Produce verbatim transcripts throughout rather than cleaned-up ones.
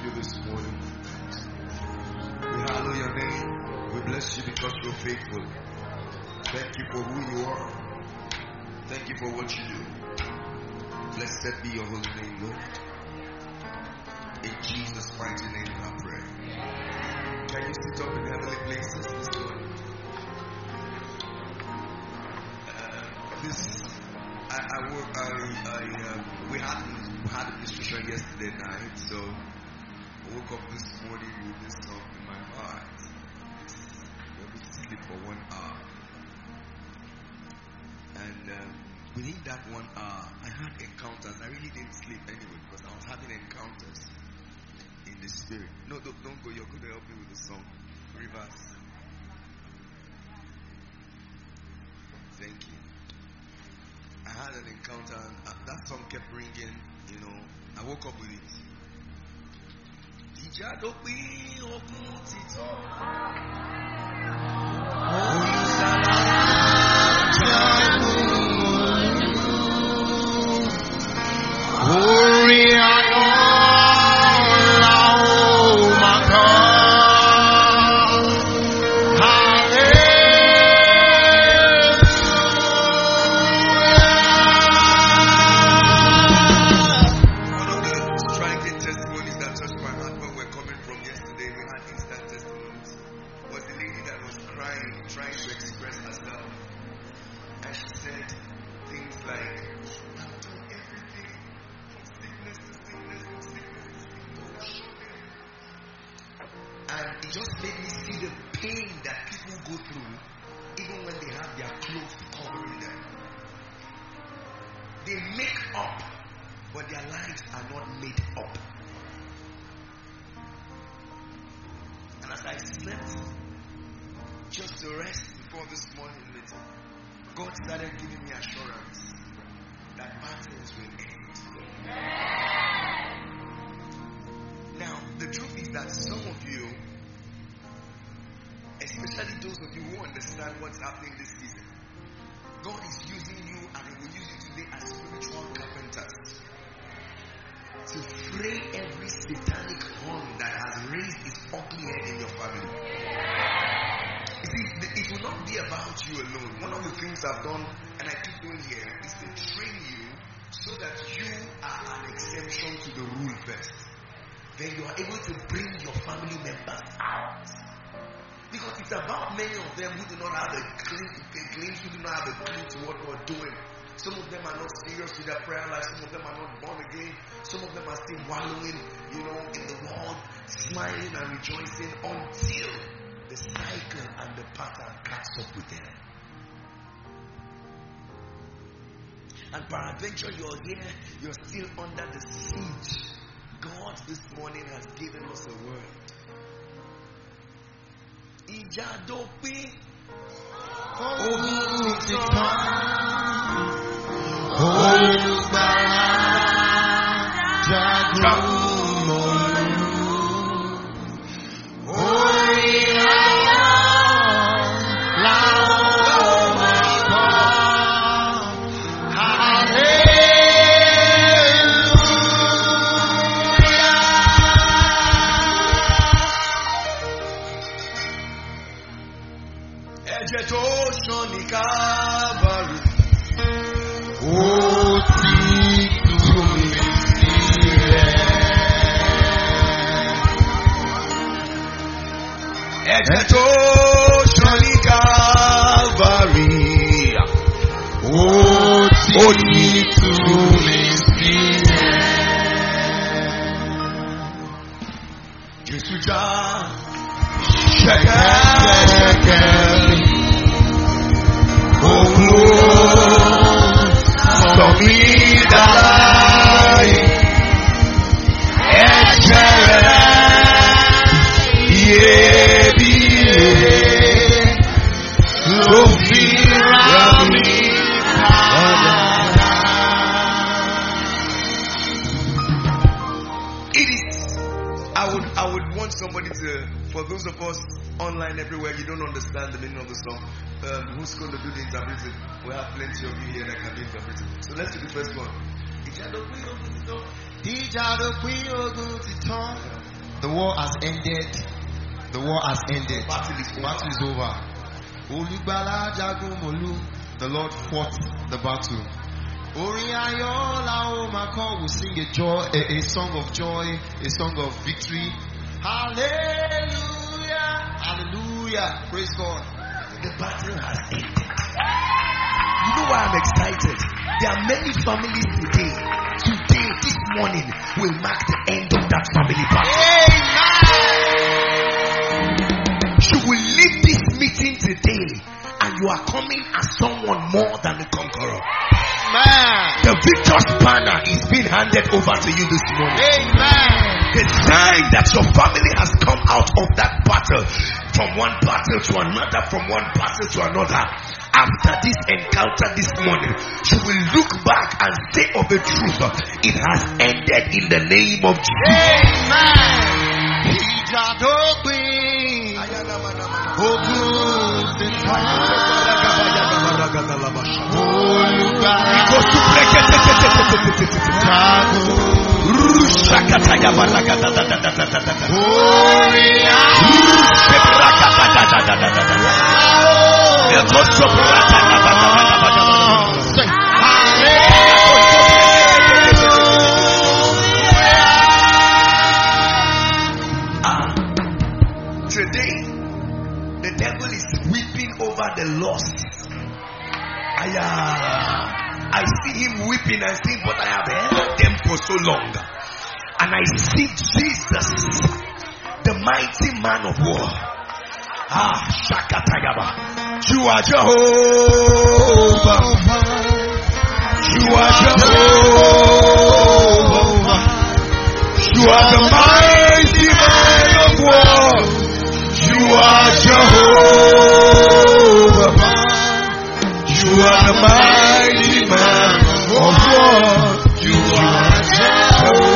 you this morning. We hallow your name. We bless you because you're faithful. Thank you for who you are. Thank you for what you do. Blessed be your holy name, Lord. In Jesus' mighty name I pray. Can you sit up in heavenly places this morning? Uh, this, I, I, work, I, I um, we had we had a discussion yesterday night, so I woke up this morning with this song in my heart. Let me sleep for one hour, and um, within that one hour, I had encounters. I really didn't sleep anyway because I was having encounters in the spirit. No, don't, don't go. You're going to help me with the song. Reverse. Thank you. I had an encounter, and uh, that song kept ringing. You know, I woke up with it. And peradventure you're here, you're still under the siege. God this morning has given us a word. Ijadopi The war has ended. The war has ended. Battle is over. Battle is over. Olugbala jagun molu. The Lord fought the battle. Orin ayọ̀ la ó máa kọ. We'll sing a joy, a, a song of joy, a song of victory. Hallelujah, hallelujah. Praise God. The battle has ended. You know why I'm excited? There are many families today. Today, this morning, will mark the end of that family battle. Amen. You will leave this meeting today, and you are coming as someone more than a conqueror. Amen. The victor's banner is being handed over to you this morning. Amen. The sign that your family has come out of that battle, from one battle to another, from one battle to another. After this encounter this morning, you will look back and say of the truth, it has ended in the name of Jesus. Today, the devil is weeping over the loss. I, uh, I see him weeping and saying, but I have held them for so long. And I see Jesus, the mighty man of war. Ah, Shakatayaba. You are Jehovah. You are Jehovah. You are the mighty man of war. You are Jehovah. You are the mighty man of war. You are Jehovah.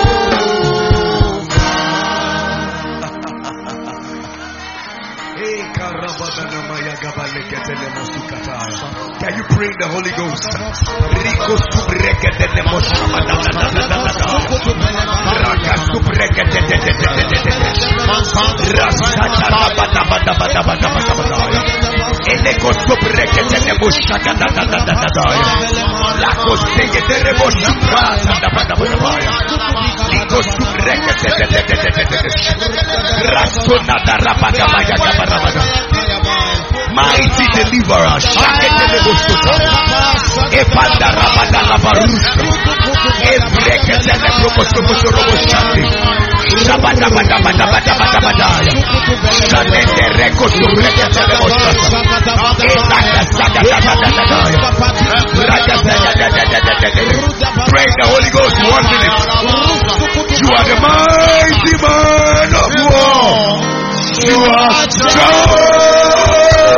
Can you pray in the Holy Ghost? Rico subrekete de moshamada da da da da da. Raka subrekete de de de de de de. Rasata da ba da ba da ba da ba da ba da ba. Eleko subrekete de moshaka da da da da da. La kostege de reboshaka da da ba da ba da. Liko subrekete de de de de de. Rasona da rabada ba ya ga ba da. Mighty deliverer, Shaketelebusuta, Epanda Rabada Labarusha, Ebreketele Prokosokosorobosati, Shabada Bada Bada Bada Bada Badaya, Shanende Rekosu Reketelebusuta, Etaka Saga Dada Dada, Raga Dada Dada Dada. Pray the Holy Ghost one minute. You are the mighty man of war. You are Jehovah.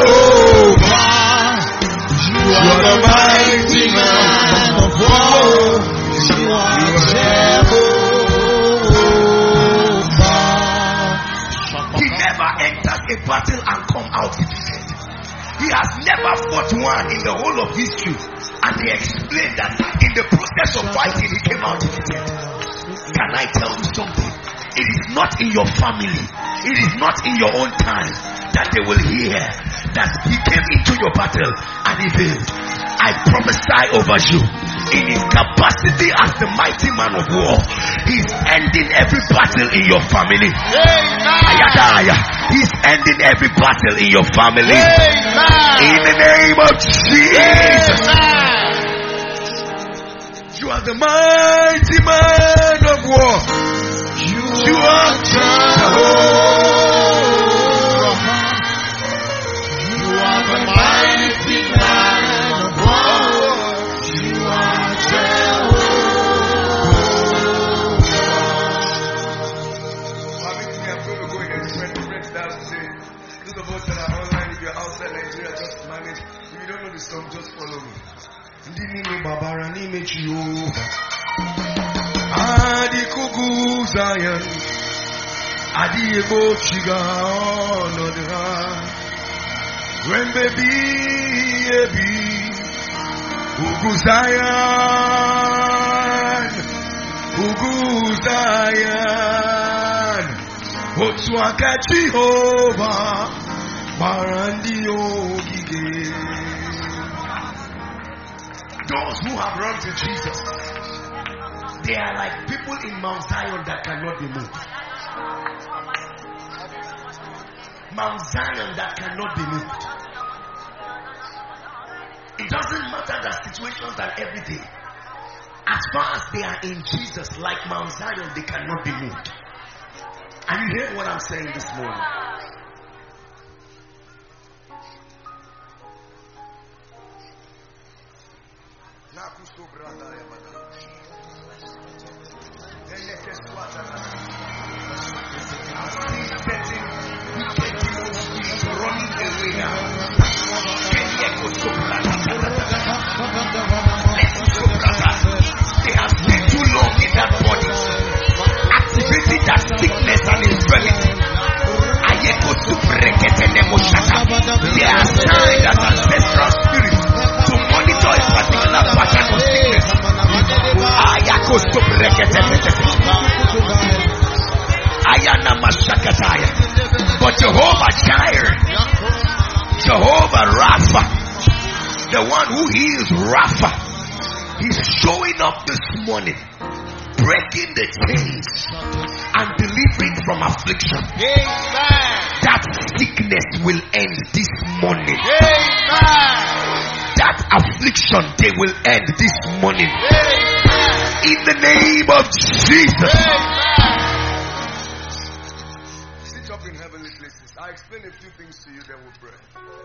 You are the mighty man of war. You are Jehovah. He never enters a battle and come out defeated. He has never fought one in the whole of history. And he explained that in the process of fighting, he came out defeated. Can I tell you something? It is not in your family, it is not in your own time that they will hear that he came into your battle and he failed. I prophesy over you, in his capacity as the mighty man of war, he's ending every battle in your family. Amen. He's ending every battle in your family. Amen. In the name of Jesus. Amen. You are the mighty man of war. You, you are Jehovah. You are the mighty man of war. You are Jehovah. I'm going to go in and spread the red down today. Those of us that are online, if you're outside Nigeria, just manage. If you don't know the song, just follow me. Adi kuku Zion, Adi ebo chiga onodha. When baby ebi, kuku Zion, kuku Zion, Otuaka Jehovah, Marandi Ogige. Those who have run to Jesus, they are like people in Mount Zion that cannot be moved. Mount Zion that cannot be moved. It doesn't matter the situations and everything. As far as they are in Jesus, like Mount Zion, they cannot be moved. Are you hearing what I'm saying this morning? Running away now. They have stayed too long in that body, activating that sickness and infirmity. They are assigned as ancestral spirits to monitor a particular pattern of sickness. But Jehovah Jireh, Jehovah Rapha, the one who heals Rapha, he's showing up this morning, breaking the chains and delivering from affliction. Amen. That sickness will end this morning. Amen. That affliction, they will end this morning. Amen. In the name of Jesus. Amen. Sit up in heavenly places. I'll explain a few things to you, then we'll pray.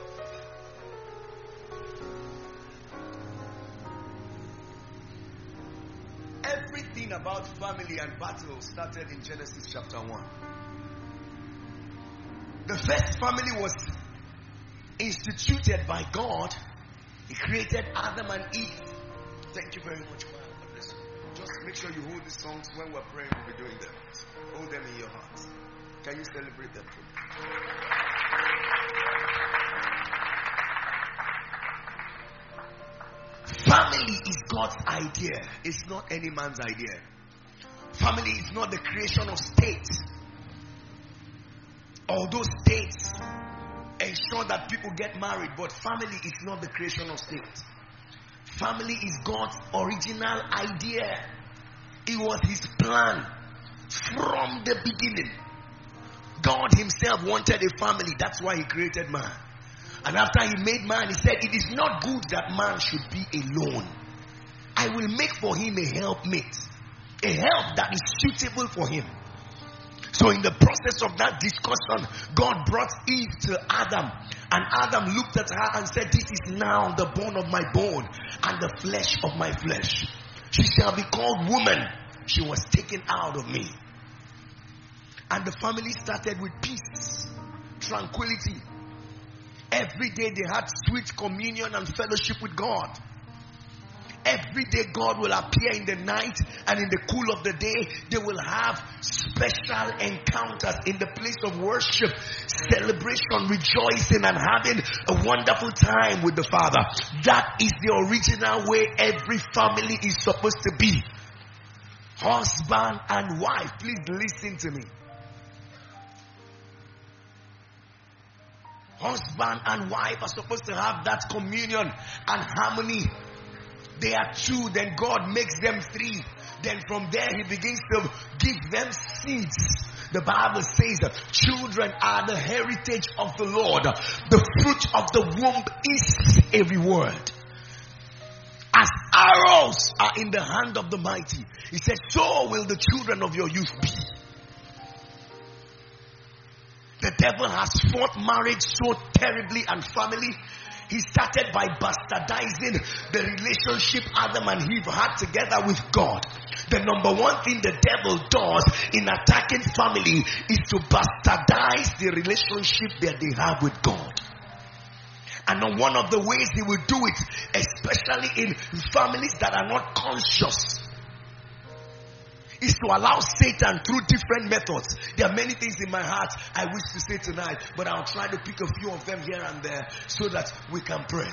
Everything about family and battle started in Genesis chapter one. The first family was instituted by God. He created Adam and Eve. Thank you very much. God bless you. Just make sure you hold these songs when we're praying. We'll be doing them. Hold them in your hearts. Can you celebrate them for me? Family is God's idea. It's not any man's idea. Family is not the creation of states. Although states ensure that people get married, but family is not the creation of states. Family is God's original idea. It was his plan from the beginning. God himself wanted a family. That's why he created man. And after he made man, he said, it is not good that man should be alone. I will make for him a helpmate. A help that is suitable for him. So in the process of that discussion, God brought Eve to Adam. And Adam looked at her and said, this is now the bone of my bone and the flesh of my flesh. She shall be called woman. She was taken out of me. And the family started with peace, tranquility. Every day they had sweet communion and fellowship with God. Every day God will appear in the night, and in the cool of the day they will have special encounters in the place of worship, celebration, rejoicing, and having a wonderful time with the Father. That is the original way every family is supposed to be. Husband and wife, please listen to me. Husband and wife are supposed to have that communion and harmony. They are two, then God makes them three. Then from there he begins to give them seeds. The Bible says that children are the heritage of the Lord. The fruit of the womb is a reward. As arrows are in the hand of the mighty, he said, so will the children of your youth be. The devil has fought marriage so terribly and family. He started by bastardizing the relationship Adam and Eve had together with God. The number one thing the devil does in attacking family is to bastardize the relationship that they have with God. And one of the ways he will do it, especially in families that are not conscious, is to allow Satan through different methods. There are many things in my heart I wish to say tonight, but I'll try to pick a few of them here and there so that we can pray.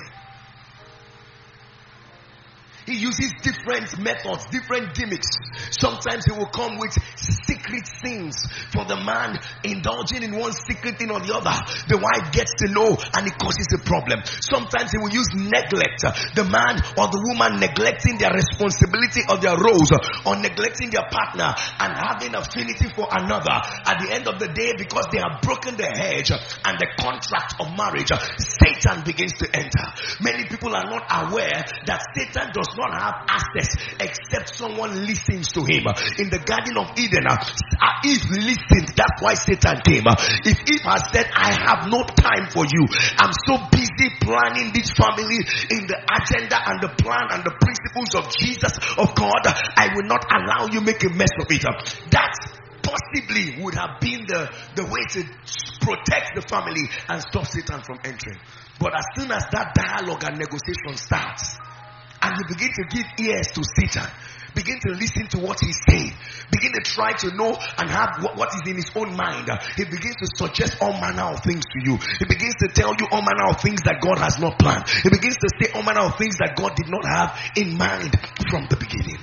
He uses different methods, different gimmicks. Sometimes he will come with sick secret sins. For the man indulging in one secret thing or the other, the wife gets to know and it causes a problem. Sometimes he will use neglect. The man or the woman neglecting their responsibility or their roles, or neglecting their partner and having affinity for another. At the end of the day, because they have broken the hedge and the contract of marriage, Satan begins to enter. Many people are not aware that Satan does not have access except someone listens to him. In the Garden of Eden, Eve listened. That's why Satan came. If Eve has said, I have no time for you, I'm so busy planning this family in the agenda and the plan and the principles of Jesus, of God, I will not allow you make a mess of it. That possibly would have been the, the way to protect the family and stop Satan from entering. But as soon as that dialogue and negotiation starts, and you begin to give ears to Satan, begin to listen to what he's saying, begin to try to know and have what, what is in his own mind, he begins to suggest all manner of things to you. He begins to tell you all manner of things that God has not planned. He begins to say all manner of things that God did not have in mind from the beginning.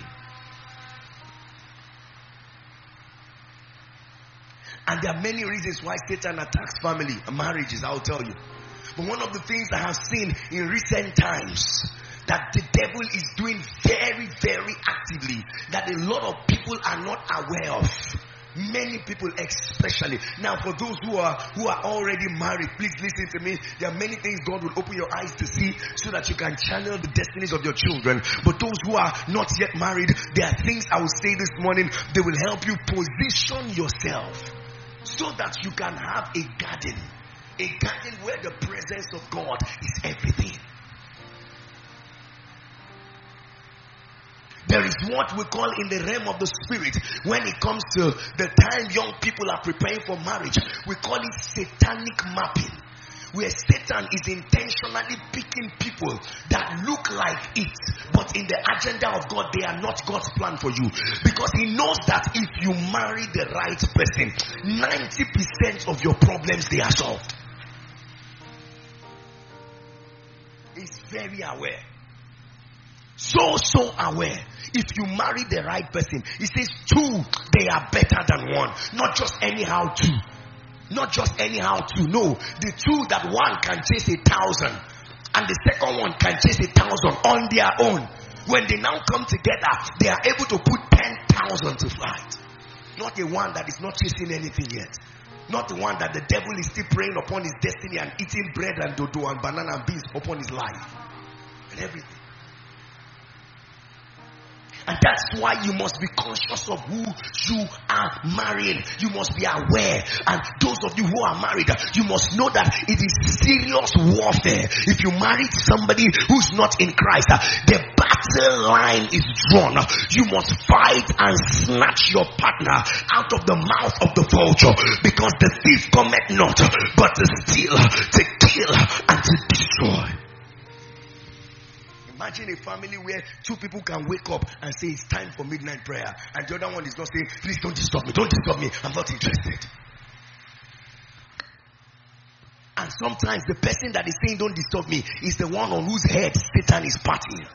And there are many reasons why Satan attacks family and marriages, I'll tell you. But one of the things I have seen in recent times that the devil is doing very, very actively, that a lot of people are not aware of. Many people especially. Now for those who are who are already married, please listen to me. There are many things God will open your eyes to see so that you can channel the destinies of your children. But those who are not yet married, there are things I will say this morning. They will help you position yourself so that you can have a garden. A garden where the presence of God is everything. There is what we call in the realm of the spirit, when it comes to the time young people are preparing for marriage, we call it satanic mapping, where Satan is intentionally picking people that look like it, but in the agenda of God, they are not God's plan for you. Because he knows that if you marry the right person, ninety percent of your problems, they are solved. He's very aware. So, so aware. If you marry the right person, he says two, they are better than one. Not just anyhow two. Not just anyhow two. No, the two that one can chase a thousand and the second one can chase a thousand on their own. When they now come together, they are able to put ten thousand to flight. Not the one that is not chasing anything yet. Not the one that the devil is still preying upon his destiny and eating bread and dodo and banana and beans upon his life and everything. And that's why you must be conscious of who you are marrying. You must be aware. And those of you who are married, you must know that it is serious warfare. If you marry somebody who's not in Christ, the battle line is drawn. You must fight and snatch your partner out of the mouth of the vulture, because the thief cometh not but to steal, to kill, and to destroy. Imagine a family where two people can wake up and say it's time for midnight prayer, and the other one is not saying, please don't disturb me, don't disturb me, I'm not interested. And sometimes the person that is saying don't disturb me is the one on whose head Satan is partying.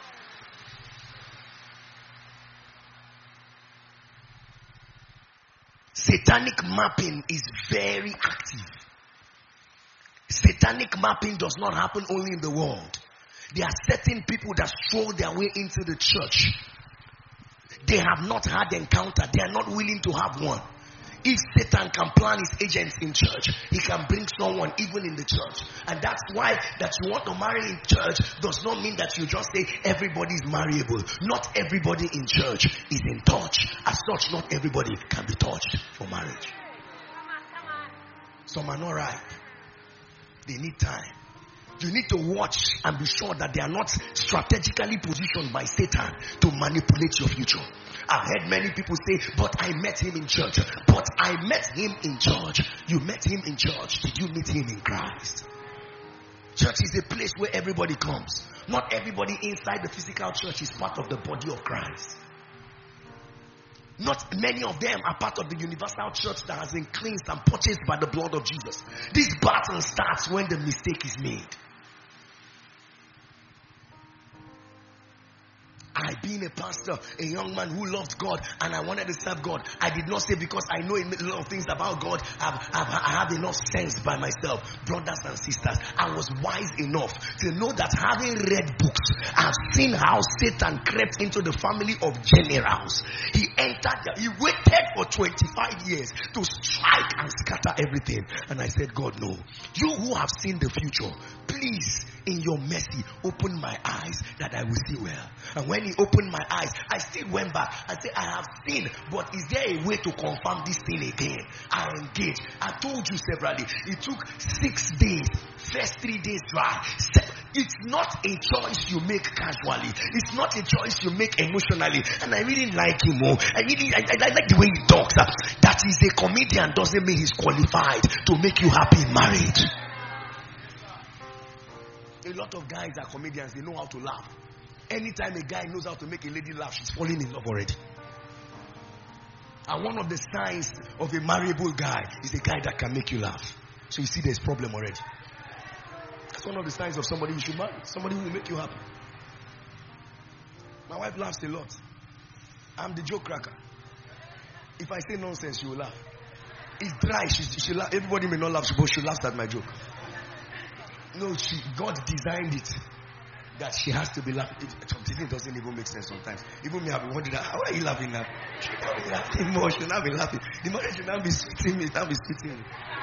Satanic mapping is very active. Satanic mapping does not happen only in the world. There are certain people that stroll their way into the church. They have not had encounter. They are not willing to have one. If Satan can plan his agents in church, he can bring someone even in the church. And that's why that you want to marry in church does not mean that you just say everybody is marriable. Not everybody in church is in touch. As such, not everybody can be touched for marriage. Some are not ripe. They need time. You need to watch and be sure that they are not strategically positioned by Satan to manipulate your future. I've heard many people say, but I met him in church. But I met him in church. You met him in church. Did you meet him in Christ? Church is a place where everybody comes. Not everybody inside the physical church is part of the body of Christ. Not many of them are part of the universal church that has been cleansed and purchased by the blood of Jesus. This battle starts when the mistake is made. I being a pastor, a young man who loved God, and I wanted to serve God. I did not say because I know a lot of things about God, I've, I've, I have enough sense by myself. Brothers and sisters, I was wise enough to know that having read books, I've seen how Satan crept into the family of generals. He entered, he waited for twenty-five years to strike and scatter everything. And I said, God, no. You who have seen the future, please, in your mercy, open my eyes that I will see well. And when he opened my eyes, I still went back. I said, I have seen, but is there a way to confirm this thing again? I engaged. I told you severally, it took six days. First three days dry. It's not a choice you make casually. It's not a choice you make emotionally. And I really like him more. I really I, I like the way he talks. Uh, that he's a comedian doesn't mean he's qualified to make you happy in marriage. A lot of guys are comedians. They know how to laugh. Anytime a guy knows how to make a lady laugh, she's falling in love already. And one of the signs of a marriable guy is a guy that can make you laugh. So you see there's problem already. That's one of the signs of somebody you should marry. Somebody who will make you happy. My wife laughs a lot. I'm the joke cracker. If I say nonsense, she will laugh. It's dry. She, she laugh. Everybody may not laugh, but she laughs at my joke. No, she, God designed it that she has to be laughing. It, it doesn't even make sense sometimes. Even me, I've been wondering, how are you laughing now? She should not be laughing more. She should not be laughing. The mother should not be sweeting me. Should not be sweeting me.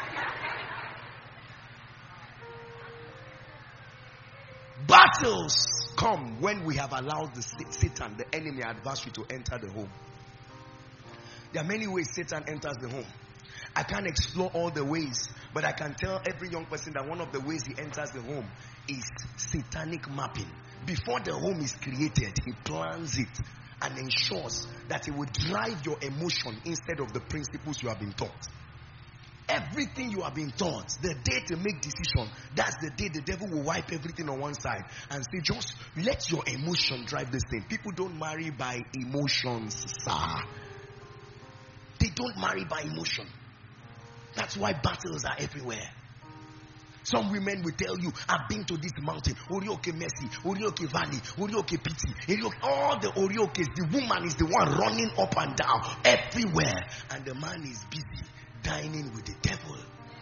Battles come when we have allowed the Satan, the enemy adversary, to enter the home. There are many ways Satan enters the home. I can't explore all the ways, but I can tell every young person that one of the ways he enters the home is satanic mapping. Before the home is created, he plans it and ensures that it will drive your emotion instead of the principles you have been taught. Everything you have been taught, the day to make decision, that's the day the devil will wipe everything on one side and say, just let your emotion drive this thing. People don't marry by emotions, sir. They don't marry by emotion. That's why battles are everywhere. Some women will tell you, I've been to this mountain, Orioke Mercy, Orioke Valley, Orioke Pity, all the Oriokes. The woman is the one running up and down everywhere, and the man is busy dining with the devil.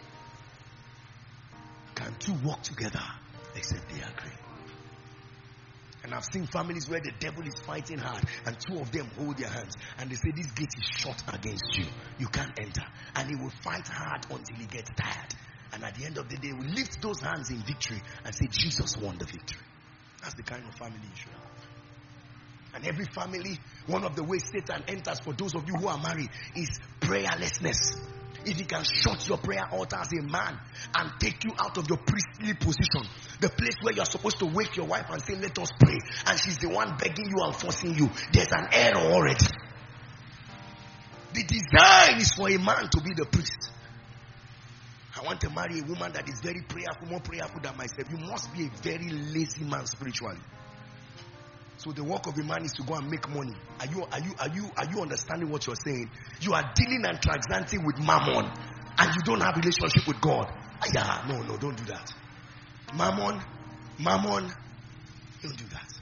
Can two walk together except they agree? And I've seen families where the devil is fighting hard and two of them hold their hands and they say, this gate is shut against you. You can't enter. And he will fight hard until he gets tired. And at the end of the day, we lift those hands in victory and say, Jesus won the victory. That's the kind of family you should have. And every family, one of the ways Satan enters for those of you who are married is prayerlessness. If he can shut your prayer altar as a man and take you out of your priestly position, the place where you're supposed to wake your wife and say, let us pray, and she's the one begging you and forcing you, there's an error already. The design is for a man to be the priest. I want to marry a woman that is very prayerful, more prayerful than myself. You must be a very lazy man spiritually. So the work of a man is to go and make money. Are you, are you, are you, are you understanding what you're saying? You are dealing and transacting with mammon, and you don't have a relationship with God. Ah, yeah, no, no, don't do that. Mammon, mammon, don't do that.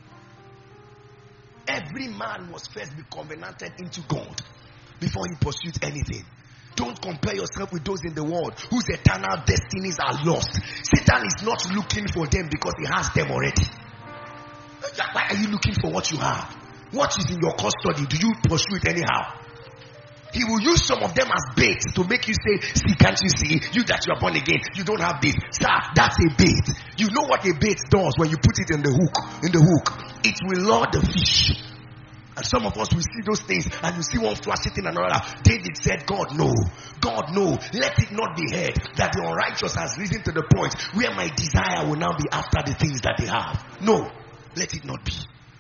Every man must first be covenanted into God before he pursues anything. Don't compare yourself with those in the world whose eternal destinies are lost. Satan is not looking for them because he has them already. Why are you looking for what you have? What is in your custody? Do you pursue it anyhow? He will use some of them as baits to make you say, see, can't you see? You that you are born again, you don't have this. Sir, that's a bait. You know what a bait does when you put it in the hook. In the hook, it will lure the fish. And some of us will see those things and you see one flash it in another. David said, God, no. God, no. Let it not be heard that the unrighteous has risen to the point where my desire will now be after the things that they have. No. Let it not be.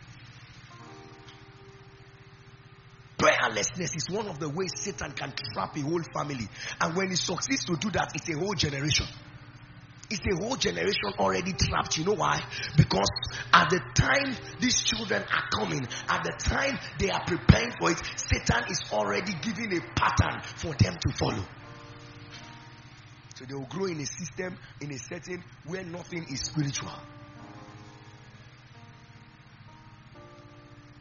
Prayerlessness is one of the ways Satan can trap a whole family. And when he succeeds to do that, it's a whole generation. It's a whole generation already trapped. You know why? Because at the time these children are coming, at the time they are preparing for it, Satan is already giving a pattern for them to follow. So they will grow in a system, in a setting where nothing is spiritual.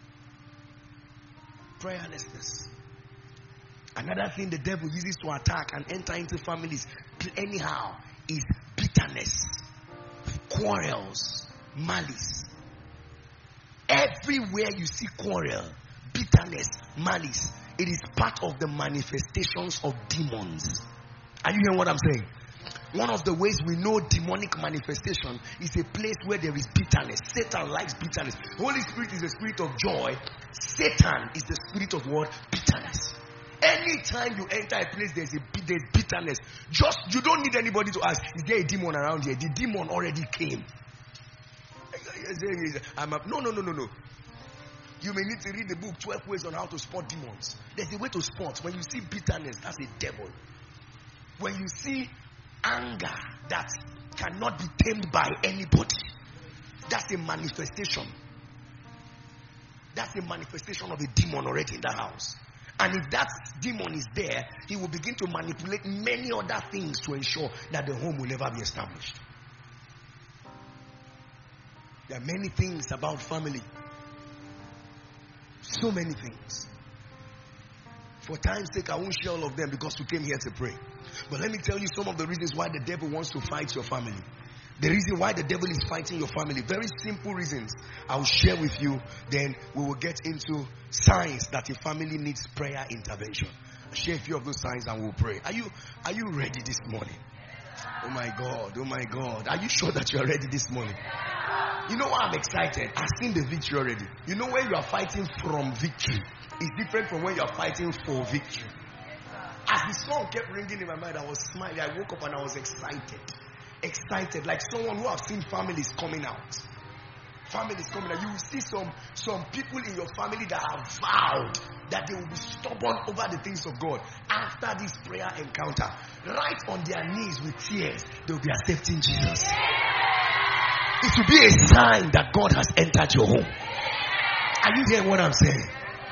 Prayerlessness. Another thing the devil uses to attack and enter into families anyhow is bitterness, quarrels, malice. Everywhere you see quarrel, bitterness, malice, it is part of the manifestations of demons. Are you hearing what I'm saying? One of the ways we know demonic manifestation is a place where there is bitterness. Satan likes bitterness. Holy Spirit is the spirit of joy. Satan is the spirit of what? Bitterness. Anytime you enter a place, there's a there's bitterness. Just you don't need anybody to ask, is there a demon around here? The demon already came. I'm a, no, no, no, no, no. You may need to read the book twelve Ways on How to Spot Demons. There's a way to spot. When you see bitterness, that's a devil. When you see anger that cannot be tamed by anybody, that's a manifestation. That's a manifestation of a demon already in the house. And if that demon is there, he will begin to manipulate many other things to ensure that the home will never be established. There are many things about family. So many things. For time's sake, I won't share all of them because we came here to pray. But let me tell you some of the reasons why the devil wants to fight your family. The reason why the devil is fighting your family. Very simple reasons. I will share with you. Then we will get into signs that your family needs prayer intervention. I'll share a few of those signs and we'll pray. Are you, are you ready this morning? Oh my God. Oh my God. Are you sure that you are ready this morning? You know why I'm excited? I've seen the victory already. You know when you are fighting from victory, it's different from when you are fighting for victory. As the song kept ringing in my mind, I was smiling. I woke up and I was excited. Excited, like someone who have seen families coming out. Families coming out. You will see some, some people in your family that have vowed that they will be stubborn over the things of God. After this prayer encounter, right on their knees with tears, they will be accepting Jesus. It will be a sign that God has entered your home. Are you hearing what I'm saying?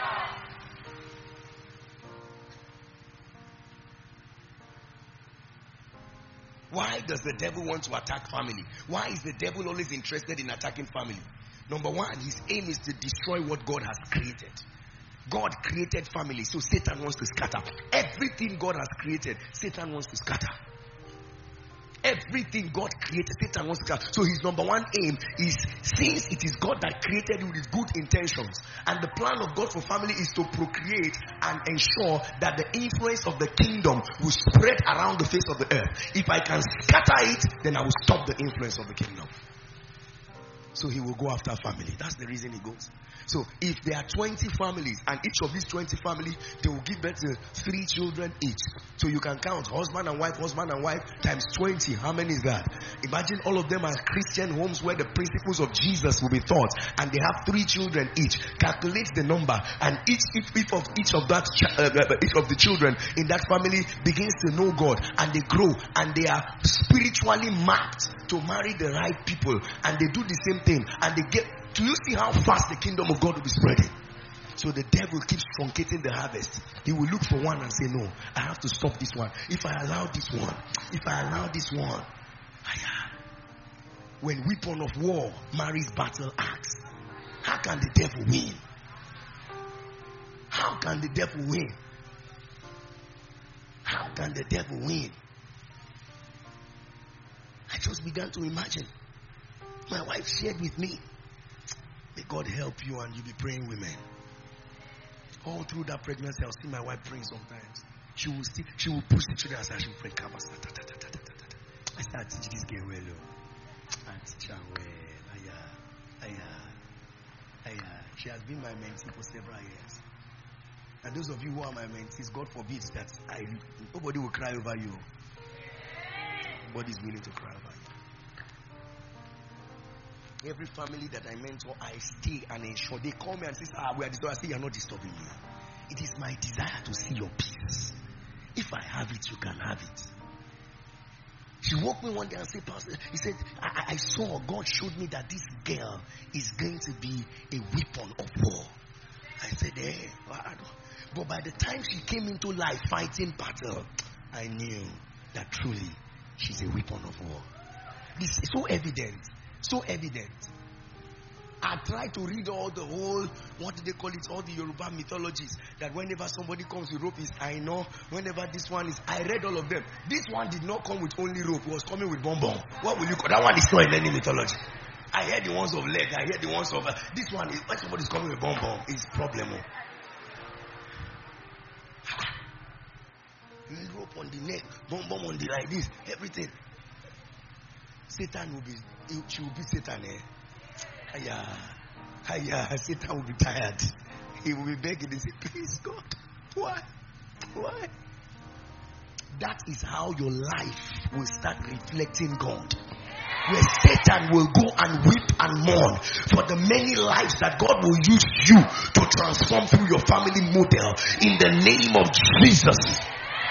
Why does the devil want to attack family? Why is the devil always interested in attacking family? Number one, his aim is to destroy what God has created. God created family, so Satan wants to scatter. Everything God has created, Satan wants to scatter. Everything God created, Satan wants to scatter. So his number one aim is, since it is God that created you with good intentions, and the plan of God for family is to procreate and ensure that the influence of the kingdom will spread around the face of the earth. If I can scatter it, then I will stop the influence of the kingdom. So he will go after family. That's the reason he goes. So if there are twenty families, and each of these twenty families, they will give birth to three children each. So you can count husband and wife, husband and wife times twenty. How many is that? Imagine all of them are Christian homes where the principles of Jesus will be taught, and they have three children each. Calculate the number, and each each, each of each of that uh, each of the children in that family begins to know God, and they grow, and they are spiritually marked to marry the right people, and they do the same thing, and they get. Do you see how fast the kingdom of God will be spreading? So the devil keeps truncating the harvest. He will look for one and say, no, I have to stop this one. If I allow this one, if I allow this one. When weapon of war marries battle axe, how can the devil win? How can the devil win? How can the devil win? I just began to imagine. My wife shared with me. May God help you and you be praying women. All through that pregnancy, I'll see my wife praying sometimes. She will see, she will push the children aside. She will pray. I start teaching this girl well. I teach her well. Aya, aya, aya. She has been my mentee for several years. And those of you who are my mentees, God forbid that I nobody will cry over you. Nobody is willing to cry over you. Every family that I mentor, I stay and ensure. They call me and say, ah, we are disturbed. I say, you're not disturbing me. It is my desire to see your peace. If I have it, you can have it. She woke me one day and said, Pastor, he said, I, I saw, God showed me that this girl is going to be a weapon of war. I said, eh, but by the time she came into life fighting battle, I knew that truly she's a weapon of war. This is so evident. So evident. I tried to read all the whole, what do they call it, all the Yoruba mythologies, that whenever somebody comes with rope is I know, whenever this one is, I read all of them. This one did not come with only rope, it was coming with bomb bomb. What will you call that? One is not in any mythology. I heard the ones of leg, I heard the ones of, uh, this one is, when somebody is coming with bomb bomb, it's problem. Rope on the neck, bomb bomb on the like this, everything. Satan will be, she will be Satan, eh? Hiya, hiya, Satan will be tired. He will be begging and say, please God, why? Why? That is how your life will start reflecting God. Where Satan will go and weep and mourn for the many lives that God will use you to transform through your family model in the name of Jesus.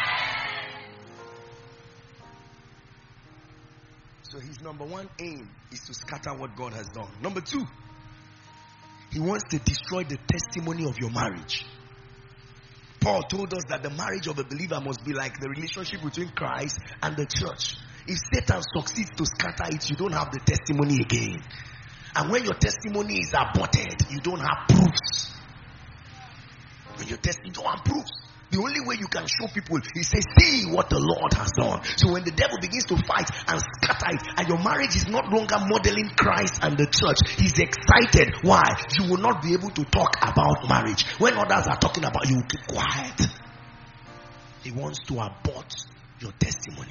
So his number one aim is to scatter what God has done. Number two, he wants to destroy the testimony of your marriage. Paul told us that the marriage of a believer must be like the relationship between Christ and the church. If Satan succeeds to scatter it, you don't have the testimony again. And when your testimony is aborted, you don't have proofs. When your testimony, you don't have proofs. The only way you can show people is say, see what the Lord has done. So when the devil begins to fight and scatter it, and your marriage is not longer modeling Christ and the church, he's excited. Why? You will not be able to talk about marriage. When others are talking about it, you will keep quiet. He wants to abort your testimony.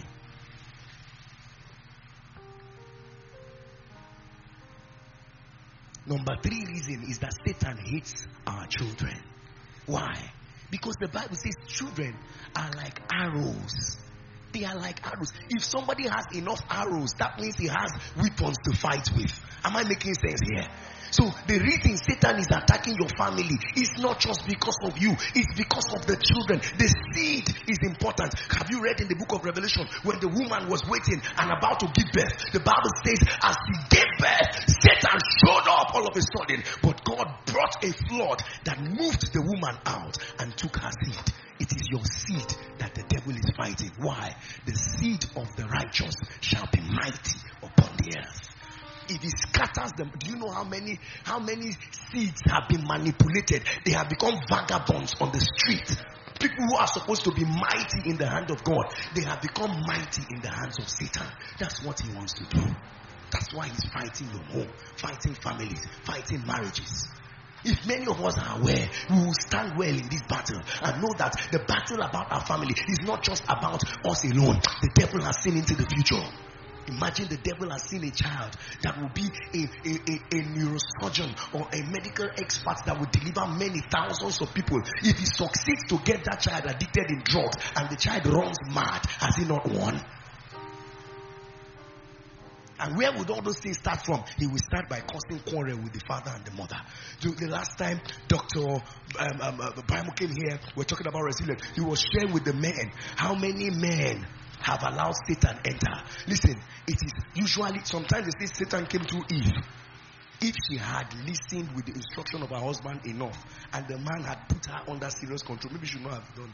Number three reason is that Satan hates our children. Why? Because the Bible says children are like arrows. They are like arrows. If somebody has enough arrows, that means he has weapons to fight with. Am I making sense here? So the reason Satan is attacking your family is not just because of you. It's because of the children. The seed is important. Have you read in the book of Revelation when the woman was waiting and about to give birth? The Bible says as she gave birth, Satan showed up all of a sudden. But God brought a flood that moved the woman out and took her seed. It is your seed that the devil is fighting. Why? The seed of the righteous shall be mighty upon the earth. If he scatters them, do you know how many how many seeds have been manipulated? They have become vagabonds on the street. People who are supposed to be mighty in the hand of God, they have become mighty in the hands of Satan. That's what he wants to do. That's why he's fighting your home, fighting families, fighting marriages. If many of us are aware, we will stand well in this battle and know that the battle about our family is not just about us alone. The devil has seen into the future. Imagine the devil has seen a child that will be a, a, a, a neurosurgeon or a medical expert that will deliver many thousands of people. If he succeeds to get that child addicted in drugs and the child runs mad, has he not won? And where would all those things start from? He will start by causing quarrel with the father and the mother. The, the last time Doctor Um, um, uh, Bible came here, we're talking about resilience. He was sharing with the men how many men have allowed Satan enter. Listen, it is usually, sometimes they say Satan came through Eve. If she had listened with the instruction of her husband enough, and the man had put her under serious control, maybe she should not have done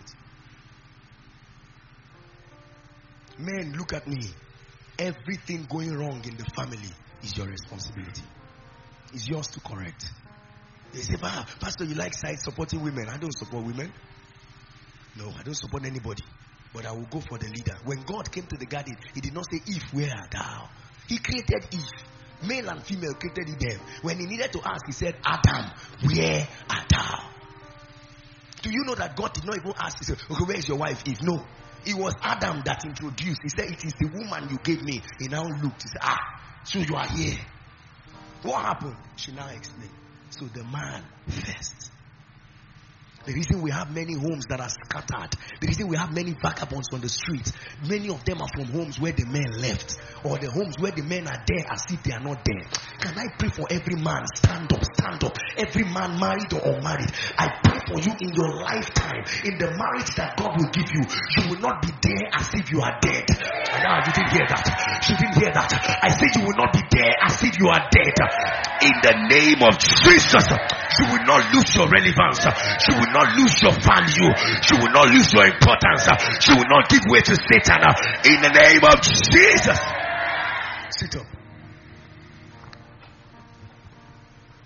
it. Men, look at me. Everything going wrong in the family is your responsibility. It's yours to correct. They say, ah, Pastor, you like side supporting women. I don't support women. No, I don't support anybody. But I will go for the leader. When God came to the garden, he did not say, Eve, where art thou? He created Eve. Male and female created them. When he needed to ask, he said, Adam, where art thou? Do you know that God did not even ask? He said, okay, where is your wife Eve? No. It was Adam that introduced. He said, it is the woman you gave me. He now looked. He said, ah, so you are here. What happened? She now explained. So the man first. The reason we have many homes that are scattered, the reason we have many vagabonds on the streets, many of them are from homes where the men left, or the homes where the men are there as if they are not there. Can I pray for every man? Stand up, stand up. Every man, married or unmarried, I pray for you in your lifetime, in the marriage that God will give you, you will not be there as if you are dead. Ah, you didn't hear that. You didn't hear that. I said you will not be there as if you are dead. In the name of Jesus, you will not lose your relevance. You will not lose your value. You will not lose your importance. You will not give way to Satan. In the name of Jesus. Sit up.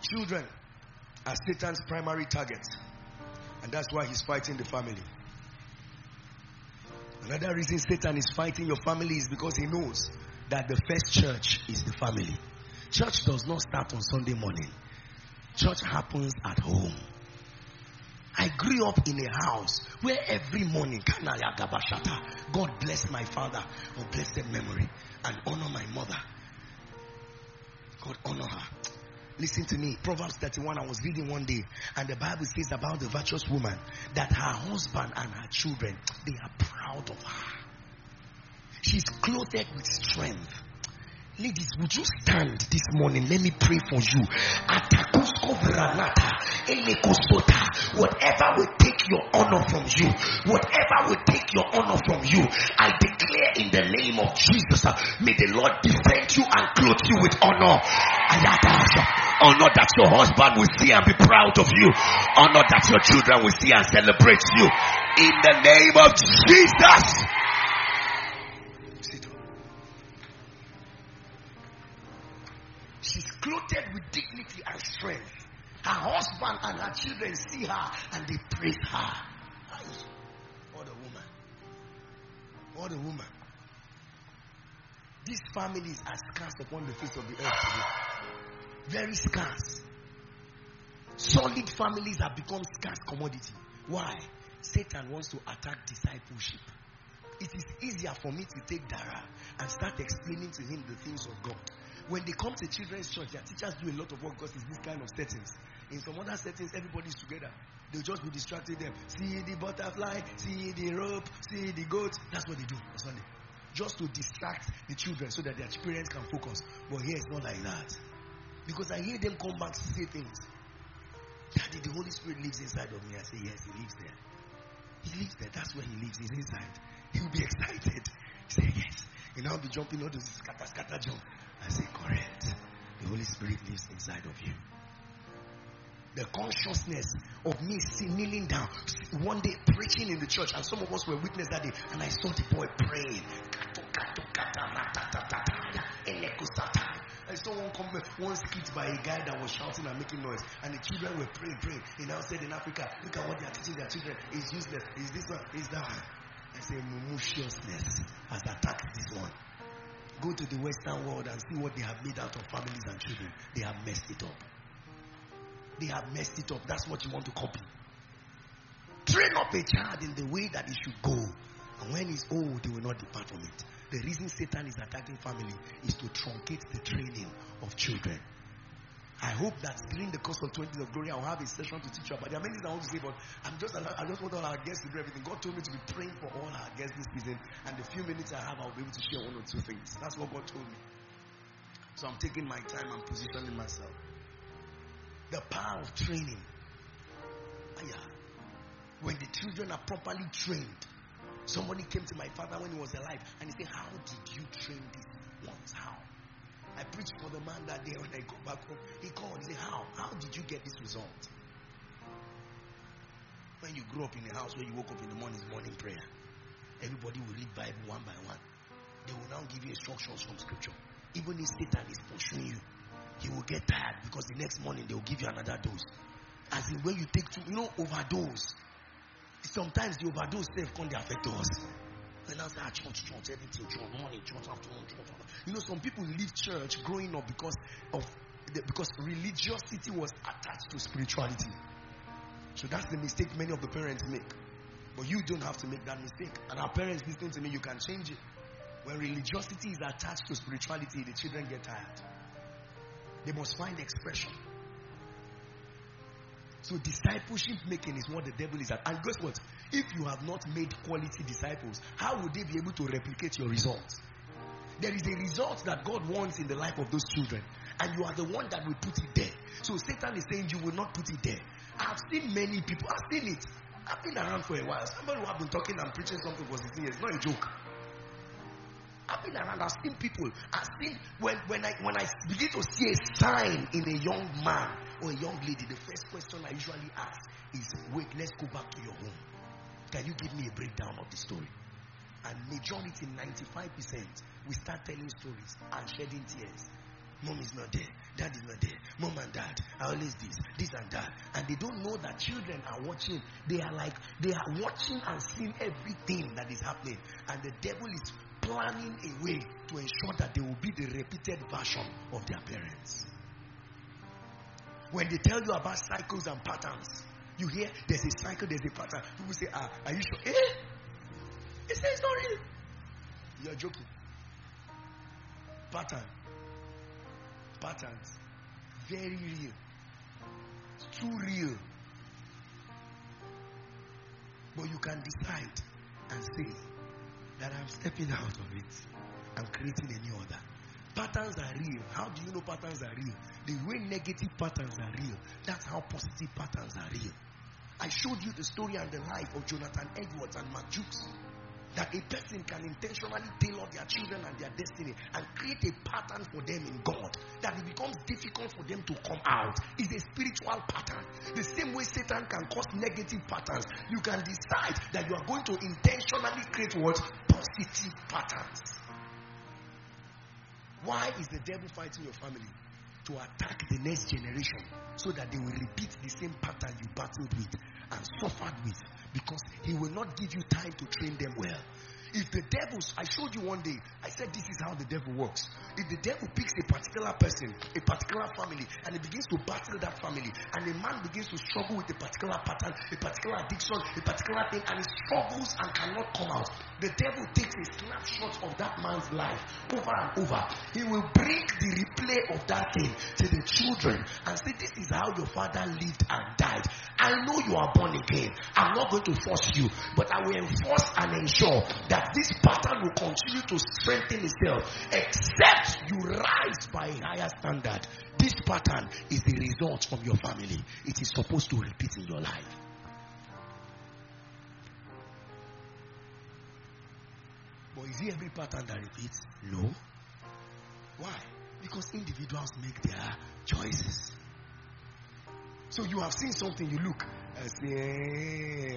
Children are Satan's primary target. And that's why he's fighting the family. Another reason Satan is fighting your family is because he knows that the first church is the family. Church does not start on Sunday morning. Church happens at home. I grew up in a house where every morning, God bless my father of blessed memory and honor my mother. God honor her. Listen to me. Proverbs thirty-one, I was reading one day, and the Bible says about the virtuous woman that her husband and her children, they are proud of her. She's clothed with strength. Ladies, would you stand this morning? Let me pray for you. Whatever will take your honor from you, whatever will take your honor from you, I declare in the name of Jesus, may the Lord defend you and clothe you with honor. Honor that your husband will see and be proud of you. Honor that your children will see and celebrate you. In the name of Jesus. She's clothed with dignity and strength. Her husband and her children see her and they praise her. What a woman. What a woman. These families are scarce upon the face of the earth today. Very scarce. Solid families have become scarce commodity. Why? Satan wants to attack discipleship. It is easier for me to take Dara and start explaining to him the things of God. When they come to children's church, their teachers do a lot of work because it's this kind of settings. In some other settings, everybody's together. They'll just be distracting them. See the butterfly, see the rope, see the goat. That's what they do on Sunday. Just to distract the children so that their parents can focus. But here it's not like that. Because I hear them come back to say things. Daddy, the Holy Spirit lives inside of me. I say, yes, he lives there. He lives there. That's where he lives. He's inside. He'll be excited. He say, yes. And I'll be jumping all those scatter, scatter, jump. I say, correct. The Holy Spirit lives inside of you. The consciousness of me kneeling down, one day preaching in the church, and some of us were witness that day, and I saw the boy praying. I saw one comment, one skit by a guy that was shouting and making noise, and the children were praying, praying. He now said in Africa, look at what they are teaching their children. It's useless. Is this one? Is that one? I say, maliciousness has attacked this one. Go to the Western world and see what they have made out of families and children. They have messed it up. They have messed it up. That's what you want to copy. Train up a child in the way that he should go. And when he's old, he will not depart from it. The reason Satan is attacking family is to truncate the training of children. I hope that during the course of twenty of glory, I'll have a session to teach you about. There are many things I want to say, but I'm just, I just want all our guests to do everything. God told me to be praying for all our guests this season, and the few minutes I have, I'll be able to share one or two things. That's what God told me. So I'm taking my time and positioning myself. The power of training. When the children are properly trained. Somebody came to my father when he was alive, and he said, how did you train these ones? How? I preached for the man that day. When I go back home, he called. He said, how? How did you get this result? When you grew up in a house where you woke up in the morning, morning prayer, everybody will read Bible one by one. They will now give you instructions from scripture. Even if Satan is pursuing you, he will get tired because the next morning they will give you another dose. As in when you take two, you know, overdose. Sometimes the overdose self can't affect us. And I say, ah, church, church, everything, church, morning, church, afternoon, church, afternoon. You know, some people leave church growing up because of the, because religiosity was attached to spirituality. So that's the mistake many of the parents make. But you don't have to make that mistake. And our parents listening to me, you can change it. When religiosity is attached to spirituality, the children get tired. They must find expression. So discipleship making is what the devil is at. And guess what? If you have not made quality disciples, how would they be able to replicate your results? There is a result that God wants in the life of those children, and you are the one that will put it there. So Satan is saying you will not put it there. I've seen many people. I've seen it. I've been around for a while. Somebody who have been talking and preaching something for sixteen years. It's not a joke. I've been around. I've seen people. I've seen when, when I when I begin to see a sign in a young man or a young lady, the first question I usually ask is, wait, let's go back to your home. Can you give me a breakdown of the story? And majority, ninety-five percent, we start telling stories and shedding tears. Mom is not there. Dad is not there. Mom and dad are always this, this and that. And they don't know that children are watching. They are like, they are watching and seeing everything that is happening. And the devil is planning a way to ensure that they will be the repeated version of their parents. When they tell you about cycles and patterns, you hear there's a cycle, there's a pattern. People say, ah, are you sure? Eh? They say it's not real. You're joking. Pattern. Patterns. Very real. It's too real. But you can decide and say that I'm stepping out of it. I'm creating a new order. Patterns are real. How do you know patterns are real? The way negative patterns are real, that's how positive patterns are real. I showed you the story and the life of Jonathan Edwards and Mark Jukes. That a person can intentionally tailor their children and their destiny and create a pattern for them in God. That it becomes difficult for them to come out. It's a spiritual pattern. The same way Satan can cause negative patterns, you can decide that you are going to intentionally create what? Positive patterns. Why is the devil fighting your family? To attack the next generation so that they will repeat the same pattern you battled with and suffered with, because he will not give you time to train them well. If the devil, I showed you one day, I said this is how the devil works. If the devil picks a particular person, a particular family, and he begins to battle that family, and a man begins to struggle with a particular pattern, a particular addiction, a particular thing, and he struggles and cannot come out, the devil takes a snapshot of that man's life over and over. He will bring the replay of that thing to the children and say, this is how your father lived and died. I know you are born again. I'm not going to force you, but I will enforce and ensure that this pattern will continue to strengthen itself, except you rise by a higher standard. This pattern is the result from your family. It is supposed to repeat in your life. But is it every pattern that repeats? No. Why? Because individuals make their choices. So you have seen something, you look and say,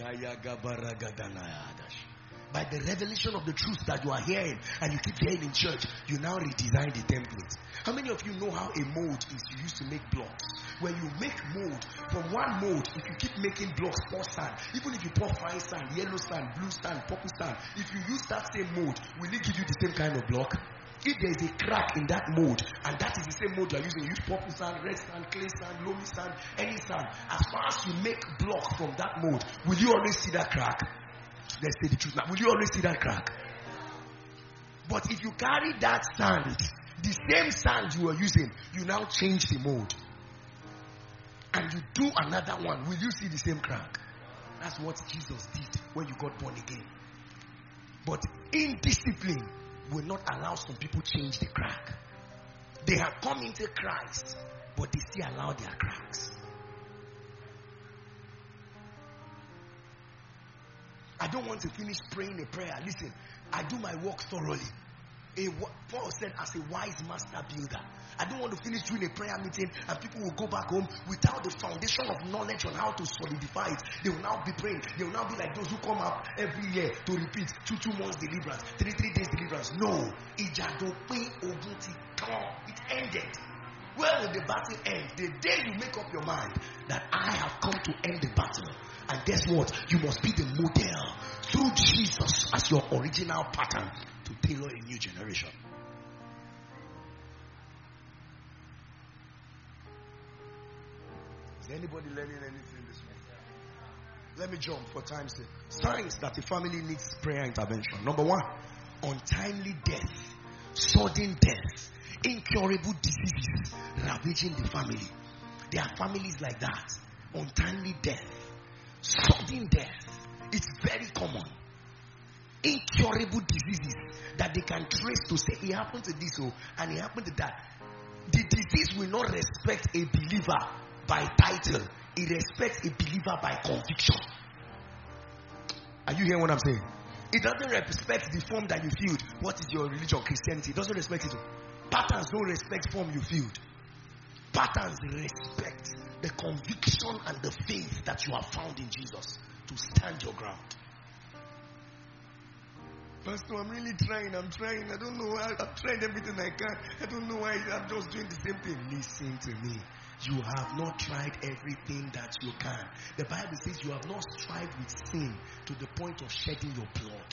by the revelation of the truth that you are hearing and you keep hearing in church, you now redesign the template. How many of you know how a mold is used to make blocks? When you make mold, from one mold, if you keep making blocks, pour sand, even if you pour fine sand, yellow sand, blue sand, purple sand, if you use that same mold, will it give you the same kind of block? If there is a crack in that mold, and that is the same mold you are using, you use purple sand, red sand, clay sand, loamy sand, any sand, as far as you make block from that mold, will you always see that crack? Let's say the truth now. Will you always see that crack? But if you carry that sand, the same sand you are using, you now change the mold, and you do another one, will you see the same crack? That's what Jesus did when you got born again. But indiscipline will not allow some people change the crack. They have come into Christ, but they still allow their cracks. I don't want to finish praying a prayer. Listen, I do my work thoroughly. A, Paul said, as a wise master builder. I don't want to finish doing a prayer meeting and people will go back home without the foundation of knowledge on how to solidify it. They will now be praying. They will now be like those who come up every year to repeat two, two months deliverance, three, three days deliverance. No. It ended. Where will the battle end? The day you make up your mind that I have come to end the battle. And guess what? You must be the model through Jesus as your original pattern to tailor a new generation. Is anybody learning anything this morning? Let me jump for time's sake. Signs that a family needs prayer intervention. Number one, untimely death, sudden death, incurable diseases ravaging the family. There are families like that. Untimely death, sudden death. It's very common. Incurable diseases that they can trace to say it happened to this oh, and it happened to that. The disease will not respect a believer by title. It respects a believer by conviction. Are you hearing what I'm saying? It doesn't respect the form that you filled. What is your religion? Christianity. It doesn't respect it. Patterns don't respect form you filled. Patterns respect the conviction and the faith that you have found in Jesus to stand your ground. Pastor, I'm really trying. I'm trying. I don't know why. I've tried everything I can. I don't know why I'm just doing the same thing. Listen to me. You have not tried everything that you can. The Bible says you have not strived with sin to the point of shedding your blood.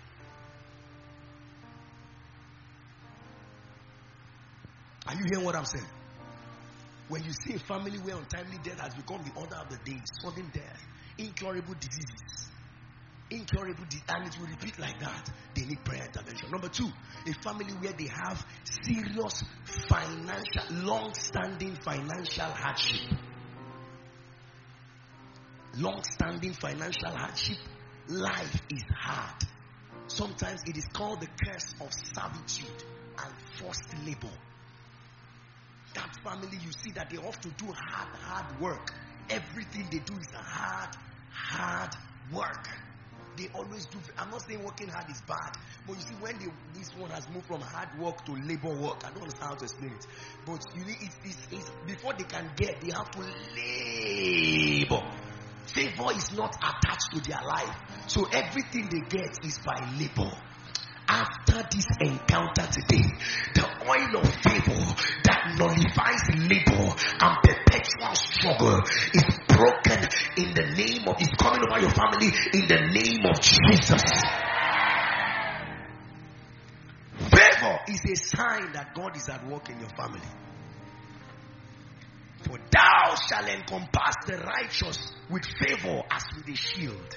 Are you hearing what I'm saying? When you see a family where untimely death has become the order of the day, sudden death, incurable diseases, incurable disease, and it will repeat like that, they need prayer intervention. Number two, a family where they have serious financial, long-standing financial hardship. Long-standing financial hardship. Life is hard. Sometimes it is called the curse of servitude and forced labor. That family, you see that they have to do hard, hard work. Everything they do is a hard, hard work. They always do. I'm not saying working hard is bad, but you see, when they, this one has moved from hard work to labor work, I don't understand how to explain it. But you need it's, it's, it's before they can get, they have to labor. Favor is not attached to their life, so everything they get is by labor. After this encounter today, the oil of favor that nullifies labor and perpetual struggle is broken in the name of, is coming over your family in the name of Jesus. Favor is a sign that God is at work in your family. For thou shalt encompass the righteous with favor as with a shield.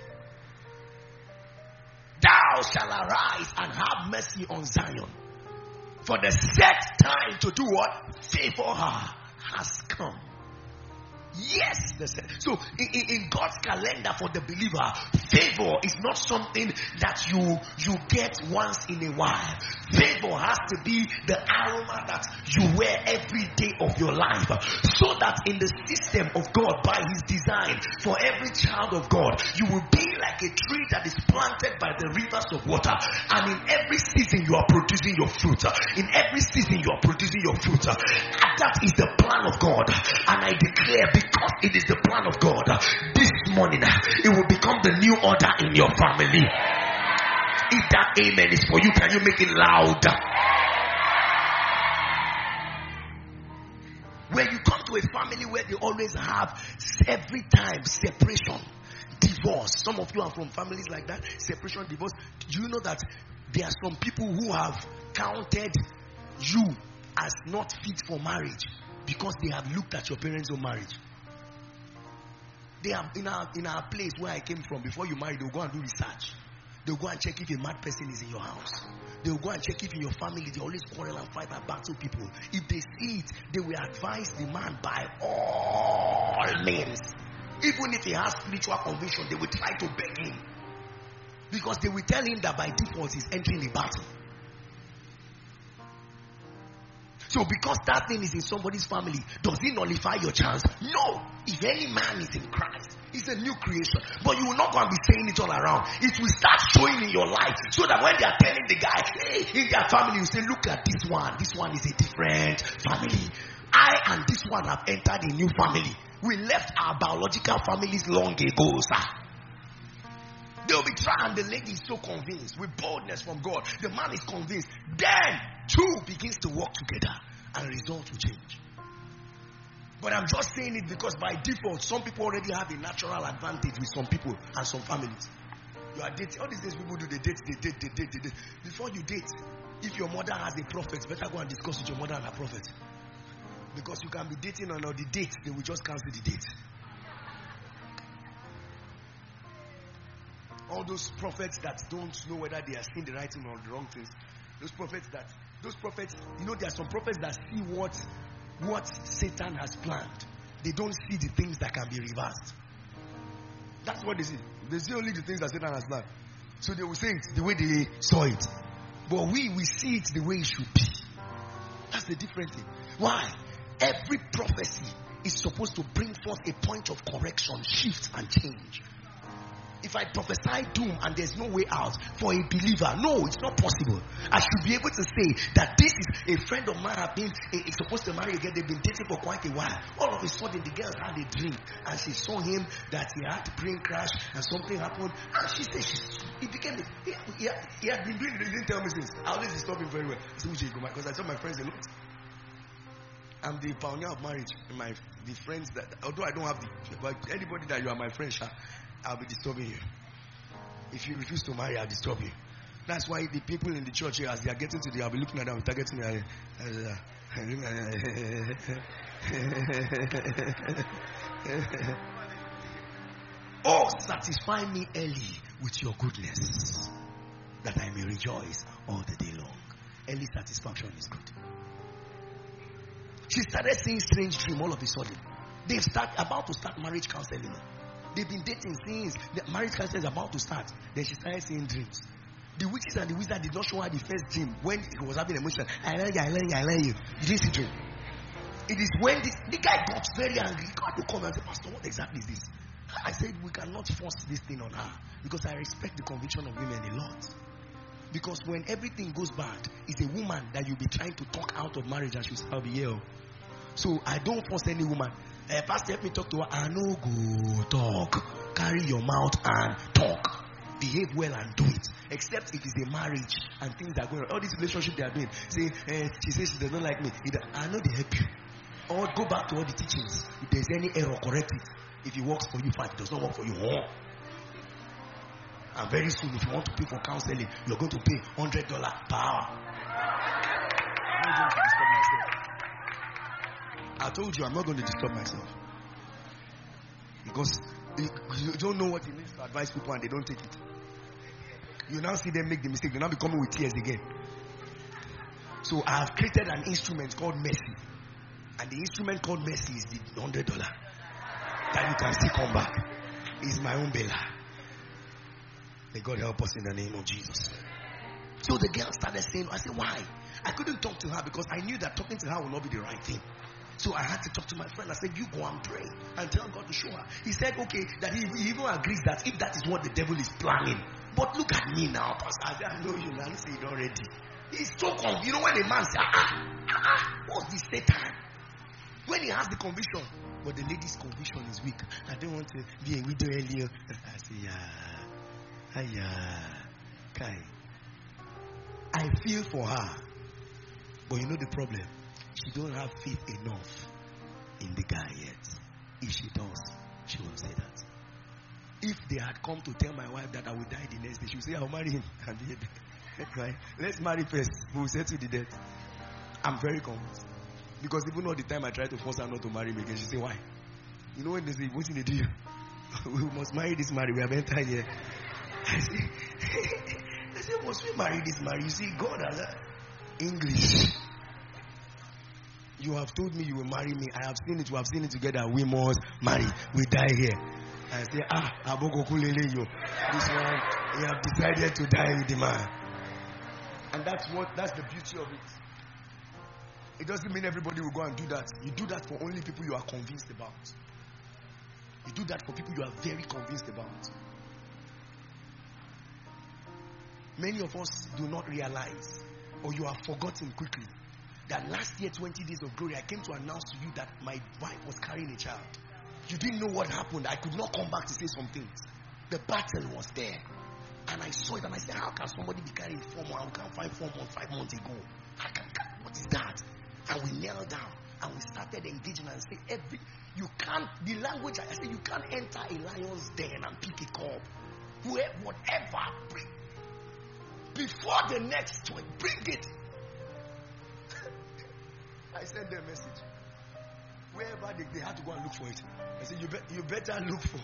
Thou shalt arise and have mercy on Zion. For the set time to do what? Favor her has come. Yes, the set. So in, in God's calendar for the believer, favor is not something that you you get once in a while. Favor has to be the aroma that you wear every day of your life, so that in the system of God, by his design for every child of God, you will be like a tree that is planted by the rivers of water, and in every season you are producing your fruit. In every season you are producing your fruit. That is the plan of God, and I declare, because it is the plan of God, this morning it will become the new order in your family. If that amen is for you, can you make it louder? When you come to a family where they always have every time separation, divorce. Some of you are from families like that, separation, divorce. Do you know that there are some people who have counted you as not fit for marriage because they have looked at your parents' own marriage? They are in our in our place where I came from. Before you marry, they'll go and do research. They'll go and check if a mad person is in your house. They'll go and check if in your family they always quarrel and fight and battle people. If they see it, they will advise the man by all means. Even if he has spiritual conviction, they will try to beg him. Because they will tell him that by default he's entering the battle. So because that thing is in somebody's family, does it nullify your chance? No. If any man is in Christ, he's a new creation. But you will not go and be saying it all around. It will start showing in your life, so that when they are telling the guy, hey, in their family, you say, look at this one. This one is a different family. I and this one have entered a new family. We left our biological families long ago, sir. They'll be trying, and the lady is so convinced with boldness from God. The man is convinced. Then two begins to work together, and results will change. But I'm just saying it because by default, some people already have a natural advantage with some people and some families. You are dating. All these days people do, they date, they date, they date, they date. Before you date, if your mother has a prophet, better go and discuss with your mother and her prophet. Because you can be dating on the date, they will just cancel the date. All those prophets that don't know whether they are seeing the right thing or the wrong things. Those prophets that, those prophets, you know, there are some prophets that see what, what Satan has planned. They don't see the things that can be reversed. That's what they see. They see only the things that Satan has planned. So they will say it the way they saw it. But we, we see it the way it should be. That's the different thing. Why? Every prophecy is supposed to bring forth a point of correction, shift, and change. If I prophesy doom and there's no way out for a believer, no, it's not possible. I should be able to say that this is a friend of mine have been is supposed to marry again. They've been dating for quite a while. All of a sudden, the girl had a dream and she saw him that he had a plane crash and something happened. And she said she's He became, he, he, had, he had been doing it, he didn't tell me since. I always disturb him very well. I said, because I tell my friends a lot. I'm the pioneer of marriage. My the friends that, although I don't have the, but anybody that you are my friend, I'll be disturbing you. If you refuse to marry, I'll disturb you. That's why the people in the church here, as they are getting to the, I'll be looking at them, targeting them. Oh, satisfy me early with your goodness, that I may rejoice all the day long. Early satisfaction is good. She started seeing strange dream all of a sudden. They start about to start marriage counseling. They've been dating since the marriage counseling is about to start. Then she started seeing dreams. The witches and the wizard did not show her the first dream when he was having emotion. I love you, I love you, I love you. You didn't see dream. It is when this, the guy got very angry. He got to come and say, Pastor, what exactly is this? I said, we cannot force this thing on her because I respect the conviction of women a lot. Because when everything goes bad, it's a woman that you'll be trying to talk out of marriage and she'll still be here. So I don't force any woman. Uh, Pastor, help me talk to her. I know go talk. Carry your mouth and talk. Behave well and do it. Except if it's a marriage and things are going on. All these relationships they are doing. Say, uh, she says she does not like me. I know they help you. Or go back to all the teachings. If there's any error, correct it. If it works for you, fine. If it does not work for you, oh. And very soon, if you want to pay for counseling, you're going to pay one hundred dollars per hour. I'm not going to disturb myself. I told you I'm not going to disturb myself. Because you don't know what it means to advise people and they don't take it. You now see them make the mistake. They now be coming with tears again. So I have created an instrument called mercy. And the instrument called mercy is the one hundred dollars. That you can still come back. It's my own Bella. May God help us in the name of Jesus. So the girl started saying, I said, why? I couldn't talk to her because I knew that talking to her would not be the right thing. So I had to talk to my friend. I said, you go and pray and tell God to show her. He said, okay, that he, he even agrees that if that is what the devil is planning. But look at me now, Pastor. I know you now say it already. He's so confused. You know when a man says, ah, ah, ah, what's the Satan? When he has the conviction, but the lady's conviction is weak. I don't want to be a widow earlier. I say, yeah, yeah, Kai. I feel for her, but you know the problem. She don't have faith enough in the guy yet. If she does, she will say that. If they had come to tell my wife that I will die the next day, she will say, I'll marry him. Right? Let's marry first. We will settle the debt. I'm very convinced. Because even all the time I try to force her not to marry me again, she say, why? You know when they say, what did they do? We must marry this marriage. We have entered here. I say, I say, must we marry this marriage? You see, God has English. You have told me you will marry me. I have seen it. We have seen it together. We must marry. We die here. I say, ah, Abogokulele yo. This one, you have decided to die with the man. And that's what, that's the beauty of it. It doesn't mean everybody will go and do that. You do that for only people you are convinced about. You do that for people you are very convinced about. Many of us do not realize, or you have forgotten quickly, that last year, twenty days of glory, I came to announce to you that my wife was carrying a child. You didn't know what happened. I could not come back to say some things. The battle was there. And I saw it and I said, how can somebody be carrying four months? I can't find four months, five months ago. How can, what is that? And we knelt down and we started engaging and say, every, you can't, the language, I said, you can't enter a lion's den and pick a cub. Whoever, whatever, bring, before the next one, bring it. I sent them a message. Wherever they, they had to go and look for it. I said, you, be, you better look for.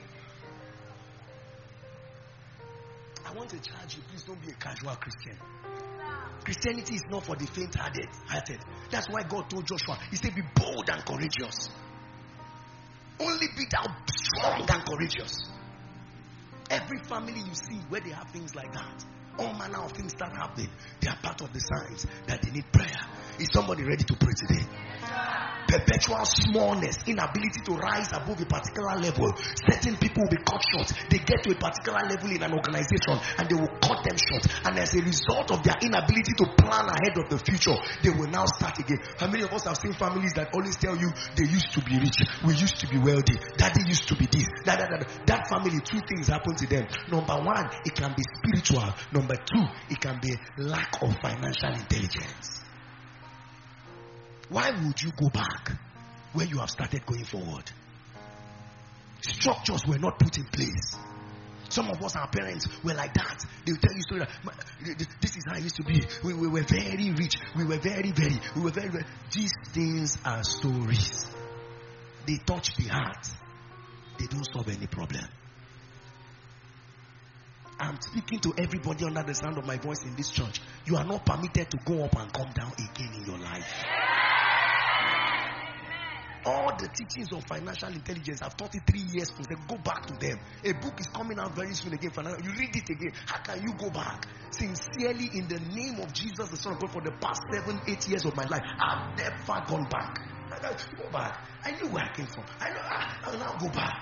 I want to charge you, please don't be a casual Christian. Christianity is not for the faint-hearted. That's why God told Joshua, he said, be bold and courageous. Only be thou strong and courageous. Every family you see where they have things like that, all manner of things start happening. They are part of the signs that they need prayer. Is somebody ready to pray today? Perpetual smallness, inability to rise above a particular level. Certain people will be cut short. They get to a particular level in an organization and they will cut them short. And as a result of their inability to plan ahead of the future, they will now start again. How many of us have seen families that always tell you they used to be rich, we used to be wealthy, daddy used to be this, that, that, that. That family, two things happen to them. Number one, it can be spiritual. Number two, it can be lack of financial intelligence. Why would you go back where you have started going forward? Structures were not put in place. Some of us, our parents, were like that. They will tell you story that this is how it used to be. We, we were very rich. We were very, very, we were very, very. These things are stories. They touch the heart. They don't solve any problem. I'm speaking to everybody under the sound of my voice in this church. You are not permitted to go up and come down again in your life. All the teachings of financial intelligence, I've taught it three years. Go back to them. A book is coming out very soon again. You read it again. How can you go back? Sincerely, in the name of Jesus, the Son of God, for the past seven, eight years of my life, I've never gone back. I don't go back. I knew where I came from. I know. I will now go back.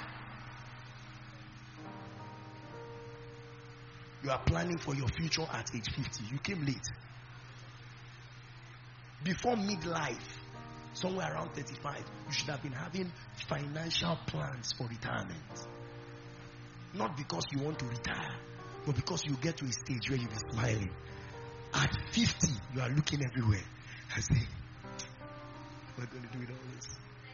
You are planning for your future at age fifty. You came late. Before midlife, somewhere around thirty-five, you should have been having financial plans for retirement. Not because you want to retire, but because you get to a stage where you'll be smiling. At fifty, you are looking everywhere and saying, what am I going to do with all this?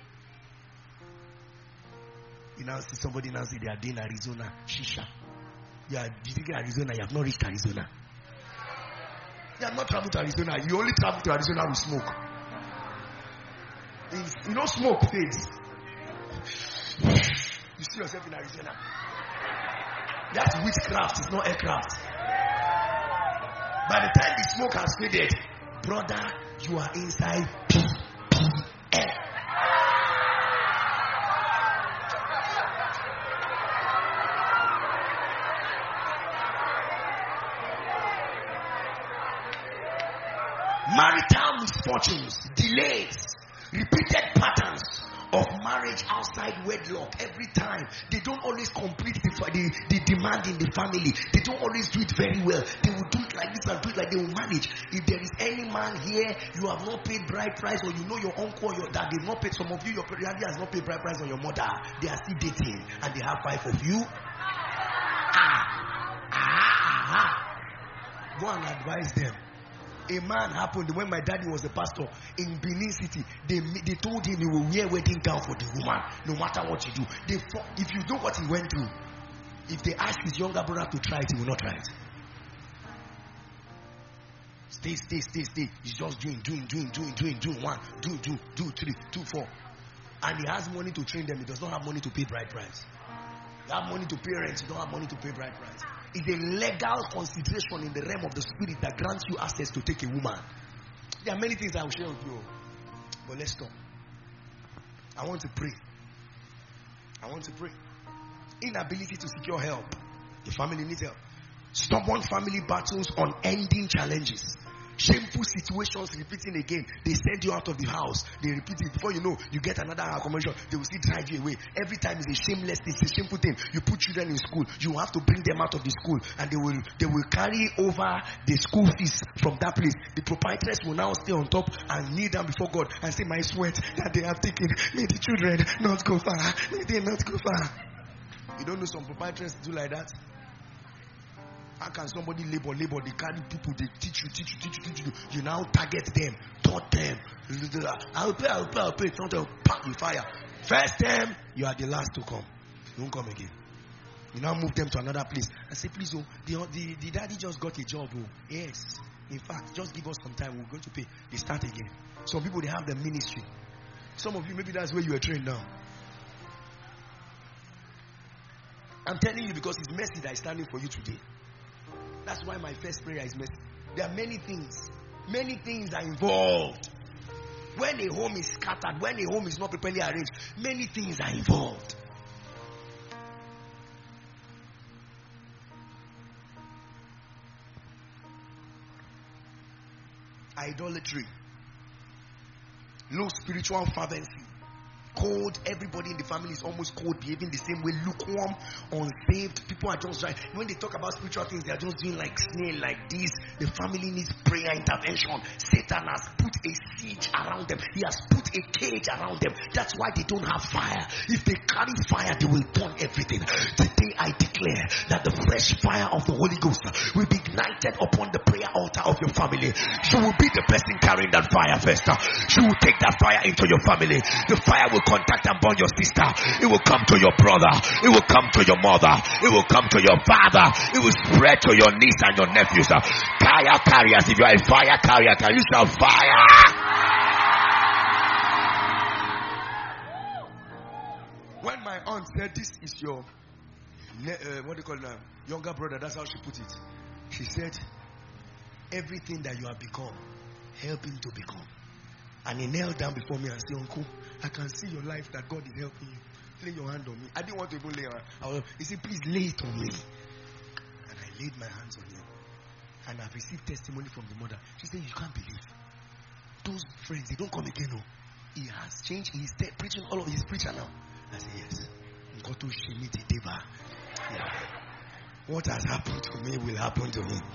You now see somebody now say they are doing Arizona Shisha. You are visiting Arizona, you have not reached Arizona. You have not traveled to Arizona. You only travel to Arizona with smoke. It's, you know, smoke fades. You see yourself in Arizona. That's witchcraft, it's not aircraft. By the time the smoke has faded, brother, you are inside P P L. Marital misfortunes, delays, repeated patterns of marriage outside wedlock. Every time they don't always complete the, the, the demand in the family. They don't always do it very well. They will do it like this and do it like they will manage. If there is any man here, you have not paid bride price, or you know your uncle or your dad, they've not paid. Some of you, your daddy has not paid bride price on your mother. They are still dating and they have five of you. Ah, ah, ah. Go and advise them. A man happened when my daddy was a pastor in Benin City. They they told him he will wear wedding gown for the woman, no matter what you do. They, if you know what he went through, if they ask his younger brother to try it, he will not try it. Stay, stay, stay, stay. He's just doing, doing, doing, doing, doing, doing one, do, do, do, three, two, four. And he has money to train them. He does not have money to pay bride price. You have money to pay rent. You don't have money to pay bride price. It's a legal consideration in the realm of the spirit that grants you access to take a woman. There are many things I will share with you, but let's stop. I want to pray. I want to pray. Inability to secure help. The family needs help. Stubborn family battles, unending challenges. Shameful situations repeating again. They send you out of the house. They repeat it. Before you know, you get another accommodation. They will still drive you away. Every time is a shameless, it's a shameful thing. You put children in school. You have to bring them out of the school, and they will they will carry over the school fees from that place. The proprietress will now stay on top and kneel down before God and say, my sweat that they have taken, may the children not go far. May they not go far. You don't know some proprietresses do like that? How can somebody labor, labor, they carry people, they teach you, teach you, teach you, teach you. You now target them, taught them. I'll pay, I'll pay, I'll pay. It's not a pack, you fire. First time, you are the last to come. You won't come again. You now move them to another place. I say, please, oh, the, the, the daddy just got a job. Oh. Yes. In fact, just give us some time. We're going to pay. They start again. Some people, they have the ministry. Some of you, maybe that's where you are trained now. I'm telling you because it's mercy that is standing for you today. That's why my first prayer is mercy. There are many things. Many things are involved. When a home is scattered, when a home is not properly arranged, many things are involved. Idolatry. low spiritual fervency. Cold, everybody in the family is almost cold, behaving the same way, lukewarm, unsaved. People are just right. When they talk about spiritual things, they are just doing like snail, like this. The family needs prayer intervention. Satan has put a siege around them. He has put a cage around them. That's why they don't have fire. If they carry fire, they will burn everything. Today I declare that the fresh fire of the Holy Ghost will be ignited upon the prayer altar of your family. You will be the person carrying that fire first. You will take that fire into your family. The fire will contact and burn your sister. It will come to your brother. It will come to your mother. It will come to your father. It will spread to your niece and your nephews. Fire carriers. If you are a fire carrier, can you shout fire? When my aunt said, "This is your uh, what do you call it, younger brother," that's how she put it. She said, "Everything that you have become, help him to become." And he knelt down before me and said, "Uncle, I can see your life, that God is helping you. Lay your hand on me." I didn't want to even lay on her. He said, "Please lay it on me." And I laid my hands on him. And I've received testimony from the mother. She said, "You can't believe. Those friends, they don't come again. No. He has changed. He's preaching all of his preacher now." I said, "Yes. Yeah. What has happened to me will happen to him."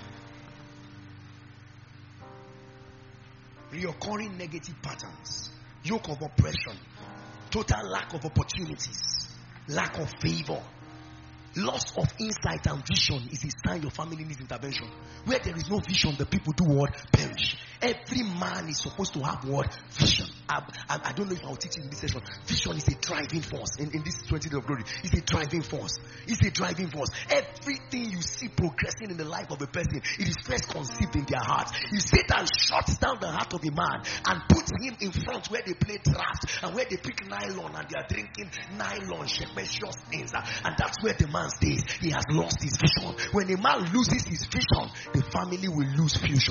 Reoccurring negative patterns, yoke of oppression, total lack of opportunities, lack of favor, loss of insight and vision is a sign your family needs intervention. Where there is no vision, the people do what? Perish. Every man is supposed to have what? Vision. I, I, I don't know if I'll teach you in this session. Vision is a driving force. In, in this twenty days of glory, it's a driving force. It's a driving force. Everything you see progressing in the life of a person, it is first conceived in their heart. If Satan shuts down the heart of a man and puts him in front where they play draft and where they pick nylon and they are drinking nylon, precious things, and that's where the man stays, he has lost his vision. When a man loses his vision, the family will lose fusion.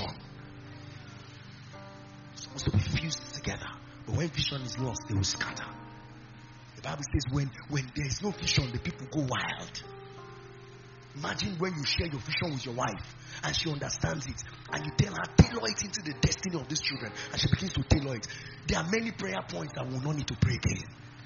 It's supposed to be fused together. But when vision is lost, they will scatter. The Bible says when, when there is no vision, the people go wild. Imagine when you share your vision with your wife and she understands it and you tell her, tailor it into the destiny of these children, and she begins to tailor it. There are many prayer points that we will not need to pray again.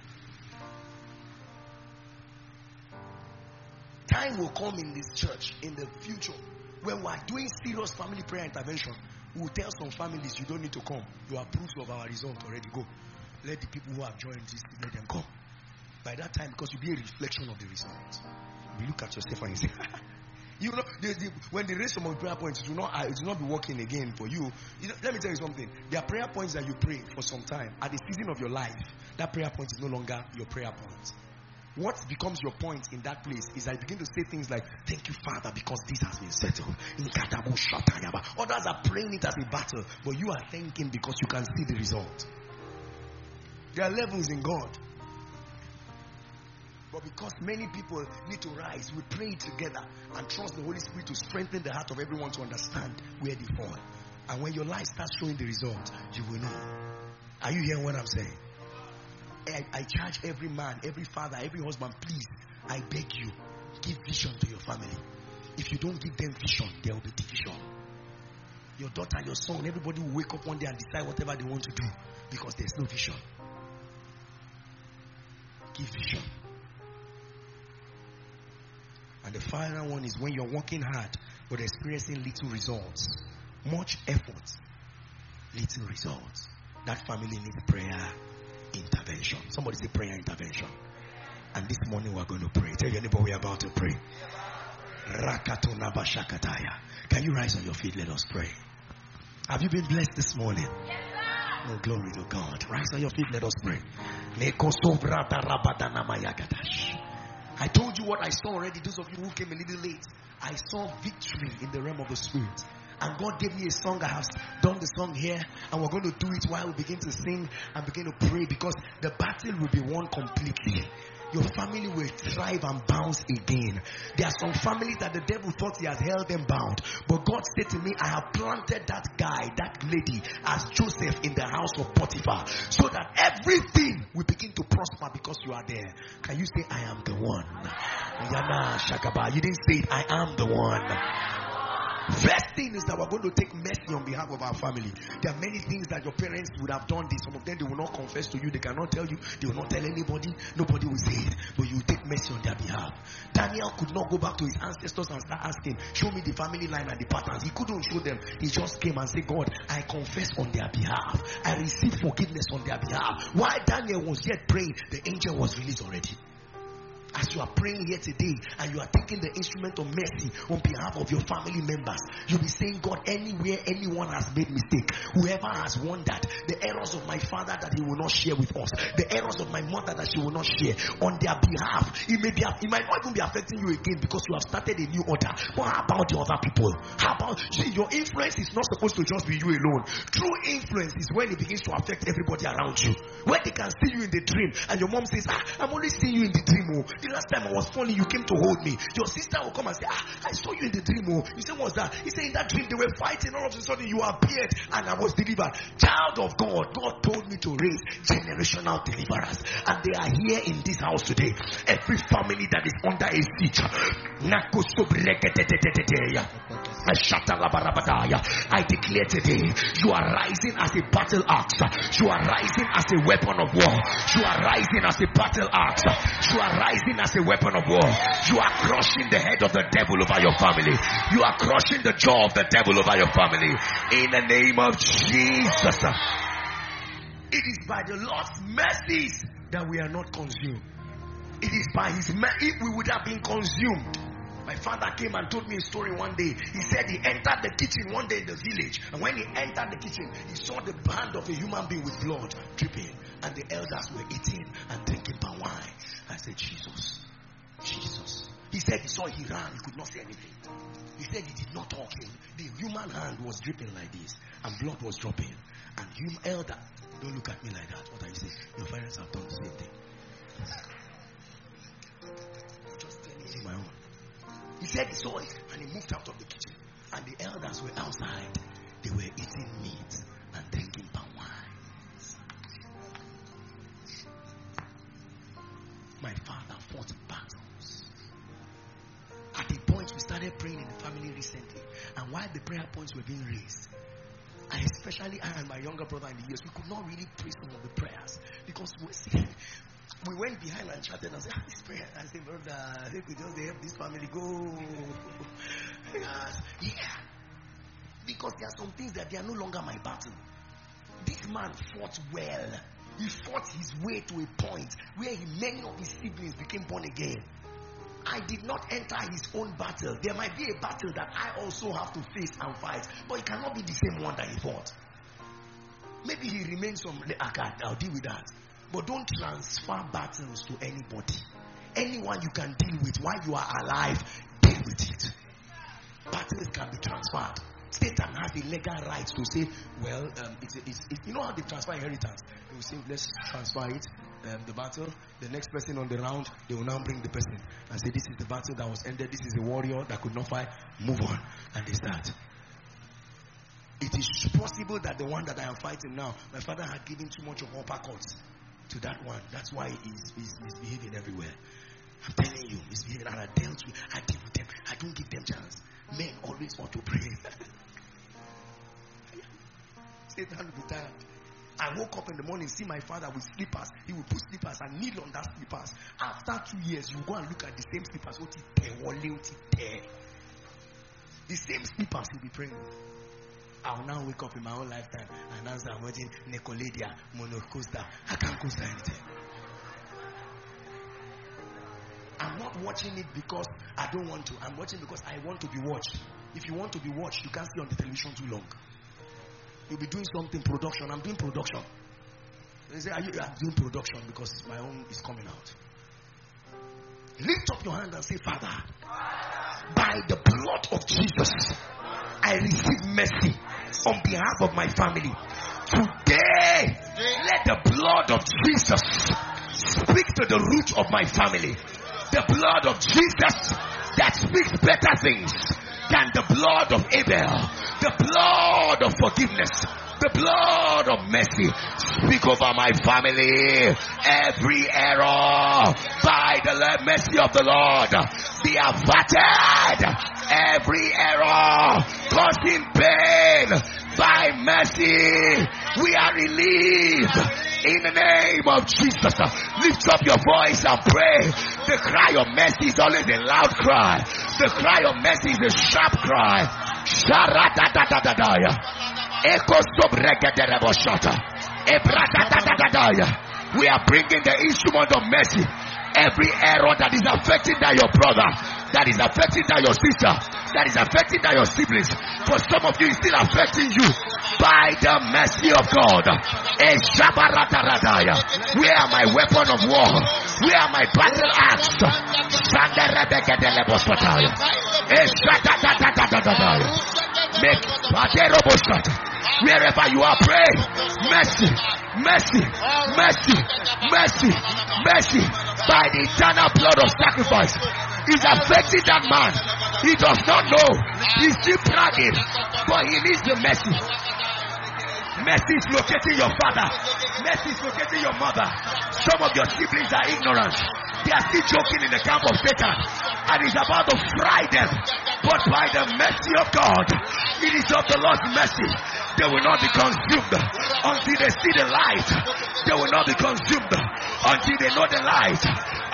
Time will come in this church in the future when we are doing serious family prayer intervention. We will tell some families, you don't need to come. You are proof of our result already. Go. Let the people who have joined this, let them come. By that time, because you'll be a reflection of the result. You look at yourself and you say, you know, the, the, when they raise some of the prayer points, it will not, it will not be working again for you. You know, let me tell you something. There are prayer points that you pray for some time. At the season of your life, that prayer point is no longer your prayer point. What becomes your point in that place is I begin to say things like, "Thank you, Father, because this has been settled." Others are praying it as a battle, but you are thanking because you can see the result. There are levels in God. But because many people need to rise, we pray together and trust the Holy Spirit to strengthen the heart of everyone to understand where they fall. And when your life starts showing the result, you will know. Are you hearing what I'm saying? I, I charge every man, every father, every husband, please, I beg you, give vision to your family. If you don't give them vision, there will be division. Your daughter, your son, everybody will wake up one day and decide whatever they want to do because there's no vision. Give vision. And the final one is when you're working hard but experiencing little results. Much effort, little results. That family needs prayer intervention. Somebody say prayer intervention. And this morning we're going to pray. Tell your neighbor we're about to pray. Can you rise on your feet? Let us pray. Have you been blessed this morning? Yes, sir. Oh, glory to God. Rise on your feet. Let us pray. I told you what I saw already. Those of you who came a little late, I saw victory in the realm of the Spirit. And God gave me a song. I have done the song here, and we're going to do it while we begin to sing and begin to pray, because the battle will be won completely. Your family will thrive and bounce again. There are some families that the devil thought he has held them bound, but God said to me, I have planted that guy, that lady, as Joseph in the house of Potiphar, so that everything will begin to prosper because you are there. Can you say, I am the one? Yana Shakaba. You didn't say it. I am the one. First thing is that we're going to take mercy on behalf of our family. There are many things that your parents would have done. This, some of them they will not confess to you. They cannot tell you. They will not tell anybody. Nobody will say it. But you will take mercy on their behalf. Daniel could not go back to his ancestors and start asking, show me the family line and the patterns. He couldn't show them. He just came and said, God, I confess on their behalf. I receive forgiveness on their behalf. While Daniel was yet praying, the angel was released already. As you are praying here today and you are taking the instrument of mercy on behalf of your family members, you'll be saying, God, anywhere anyone has made mistake, whoever has wondered, the errors of my father that he will not share with us, the errors of my mother that she will not share, on their behalf, it may be, it might not even be affecting you again because you have started a new order. But how about the other people? How about, see, your influence is not supposed to just be you alone. True influence is when it begins to affect everybody around you. When they can see you in the dream and your mom says, ah, I'm only seeing you in the dream. Oh. The last time I was falling, you came to hold me. Your sister will come and say, ah, I saw you in the dream. Oh. You say, what's that? He said, in that dream they were fighting. All of a sudden you appeared and I was delivered. Child of God, God told me to raise generational deliverers. And they are here in this house today. Every family that is under a siege. I declare today, you are rising as a battle axe. You are rising as a weapon of war. You are rising as a battle axe. You are rising as a weapon of war. You are crushing the head of the devil over your family. You are crushing the jaw of the devil over your family. In the name of Jesus. It is by the Lord's mercies that we are not consumed. It is by his mercy. If we would have been consumed. My father came and told me a story one day. He said he entered the kitchen one day in the village. And when he entered the kitchen, he saw the hand of a human being with blood dripping. And the elders were eating and drinking palm wine. I said, Jesus. Jesus. He said he saw, he ran. He could not say anything. He said he did not talk. The human hand was dripping like this. And blood was dropping. And him elder, don't look at me like that. What are you saying? Your parents have done the same thing. I'm just telling you my own. He said he saw it and he moved out of the kitchen. And the elders were outside. They were eating meat and drinking palm wine. My father fought battles. At the point we started praying in the family recently, and while the prayer points were being raised, I especially I and my younger brother in the years, we could not really pray some of the prayers because we see. We went behind and chatted and said, ah, this prayer. I said, brother, I think we just help this family go. Yeah. Because there are some things that they are no longer my battle. This man fought well. He fought his way to a point where he, many of his siblings became born again. I did not enter his own battle. There might be a battle that I also have to face and fight, but it cannot be the same one that he fought. Maybe he remains some, I'll deal with that. But don't transfer battles to anybody. Anyone you can deal with while you are alive, deal with it. Battles can be transferred. Satan has the legal right to say, well, um, it's, it's, it's, you know how they transfer inheritance? They will say, let's transfer it, um, the battle. The next person on the round, they will now bring the person and say, this is the battle that was ended. This is a warrior that could not fight. Move on. And they start. It is possible that the one that I am fighting now, my father had given too much of uppercuts to that one. That's why he's, he's misbehaving everywhere. I'm telling you, misbehaving. And I dealt with, I deal with them. I don't give them chance. Men always want to pray. Satan will be tired. I woke up in the morning, see my father with slippers. He will put slippers and kneel on that slippers. After two years, you go and look at the same slippers. The same slippers he'll be praying with. I will now wake up in my own lifetime and answer, I'm watching Nicoladia, Monocosta. I can't coast anything. I'm not watching it because I don't want to. I'm watching because I want to be watched. If you want to be watched, you can't stay on the television too long. You'll be doing something, production. I'm doing production. They say, are you I'm doing production because my own is coming out. Lift up your hand and say, Father, by the blood of Jesus, I receive mercy on behalf of my family. Today, let the blood of Jesus speak to the root of my family. The blood of Jesus that speaks better things than the blood of Abel. The blood of forgiveness. The blood of mercy. Speak over my family. Every error by the mercy of the Lord be averted. every error causing pain, by mercy, we are relieved. In the name of Jesus, lift up your voice and pray. The cry of mercy is always a loud cry. The cry of mercy is a sharp cry. We are bringing the instrument of mercy. Every error that is affecting that your brother, that is affecting that your sister, that is affecting that your siblings. For some of you, it's still affecting you. By the mercy of God. Where are my weapon of war? Where are my battle axe? Wherever you are, pray. Mercy, mercy, mercy, mercy, mercy. By the eternal blood of sacrifice is affecting that man. He does not know. He's still bragging, but he needs the mercy. Mercy is locating your father. Mercy is locating your mother. Some of your siblings are ignorant. They are still joking in the camp of Satan, and he's about to fry them. But by the mercy of God, it is of the Lord's mercy, they will not be consumed until they see the light. They will not be consumed until they know the light.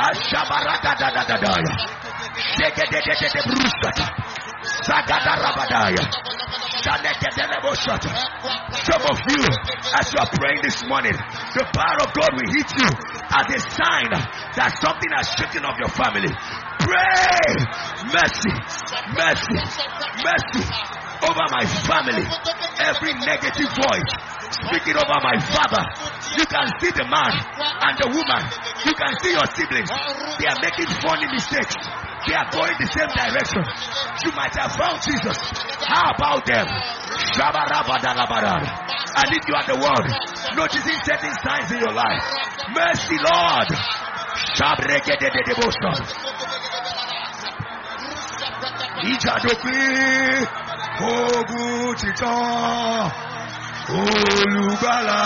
Some of you, as you are praying this morning, the power of God will hit you as a sign that something has shaken of your family. Pray mercy, mercy, mercy over my family. Every negative voice speaking over my father. You can see the man and the woman. You can see your siblings. They are making funny mistakes. They are going the same direction. You might have found Jesus. How about them? And if you are the one noticing certain signs in your life, mercy, Lord. Olùgbàlà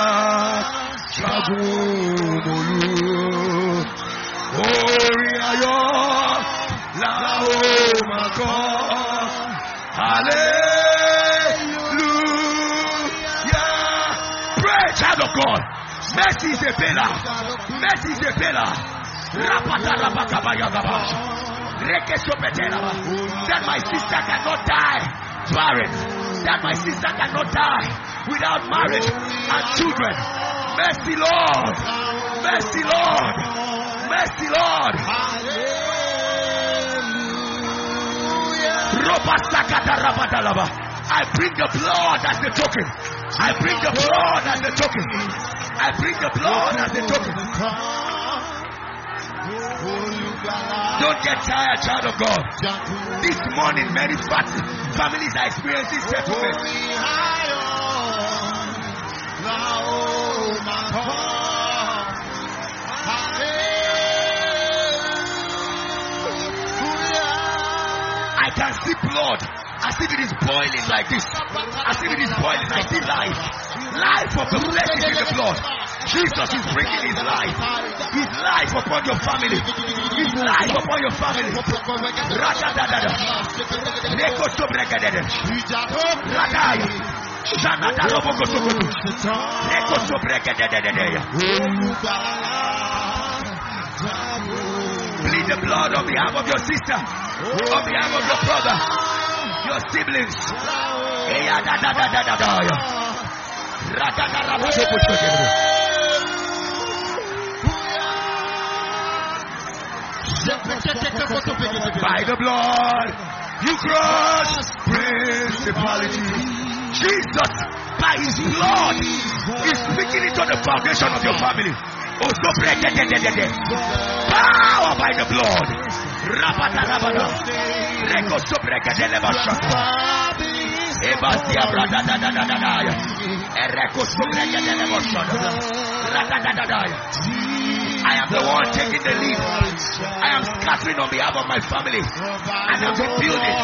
ṣàgùnmọ̀lú orin ayọ̀ la ó máa kọ. Hallelujah. Pray, child of God. Mercy is a pillar. Mercy is a pillar. Rapata rapata bayagaba. That my sister cannot die barren. That my sister cannot die without marriage and children. Mercy, Lord. Mercy, Lord. Mercy, Lord. I bring the blood as the token. I bring the blood as the token. I bring the blood as the token. Don't get tired, child of God. This morning, many families are experiencing settlement. I can see blood as if it is boiling like this. As if it is boiling. I see life. Life of the flesh is in the blood. Jesus is bringing his life. His life upon your family. His life upon your family. Radadadada. Neko sobregadede. Radaya. Shanada robokotokoto. Neko sobregadede. Plead the blood on behalf of your sister, on behalf of your brother, your siblings. By the blood, you crush principality. Jesus, by his blood, is speaking into the foundation of your family. Power by the blood. Rabada rabada. Reko sobreka de lebashaka. Ebasia brada da da da da da. Ereko sobreka de lebashaka. Rada da da da. I am the one taking the lead. I am scattering on behalf of my family. And I'm rebuilding.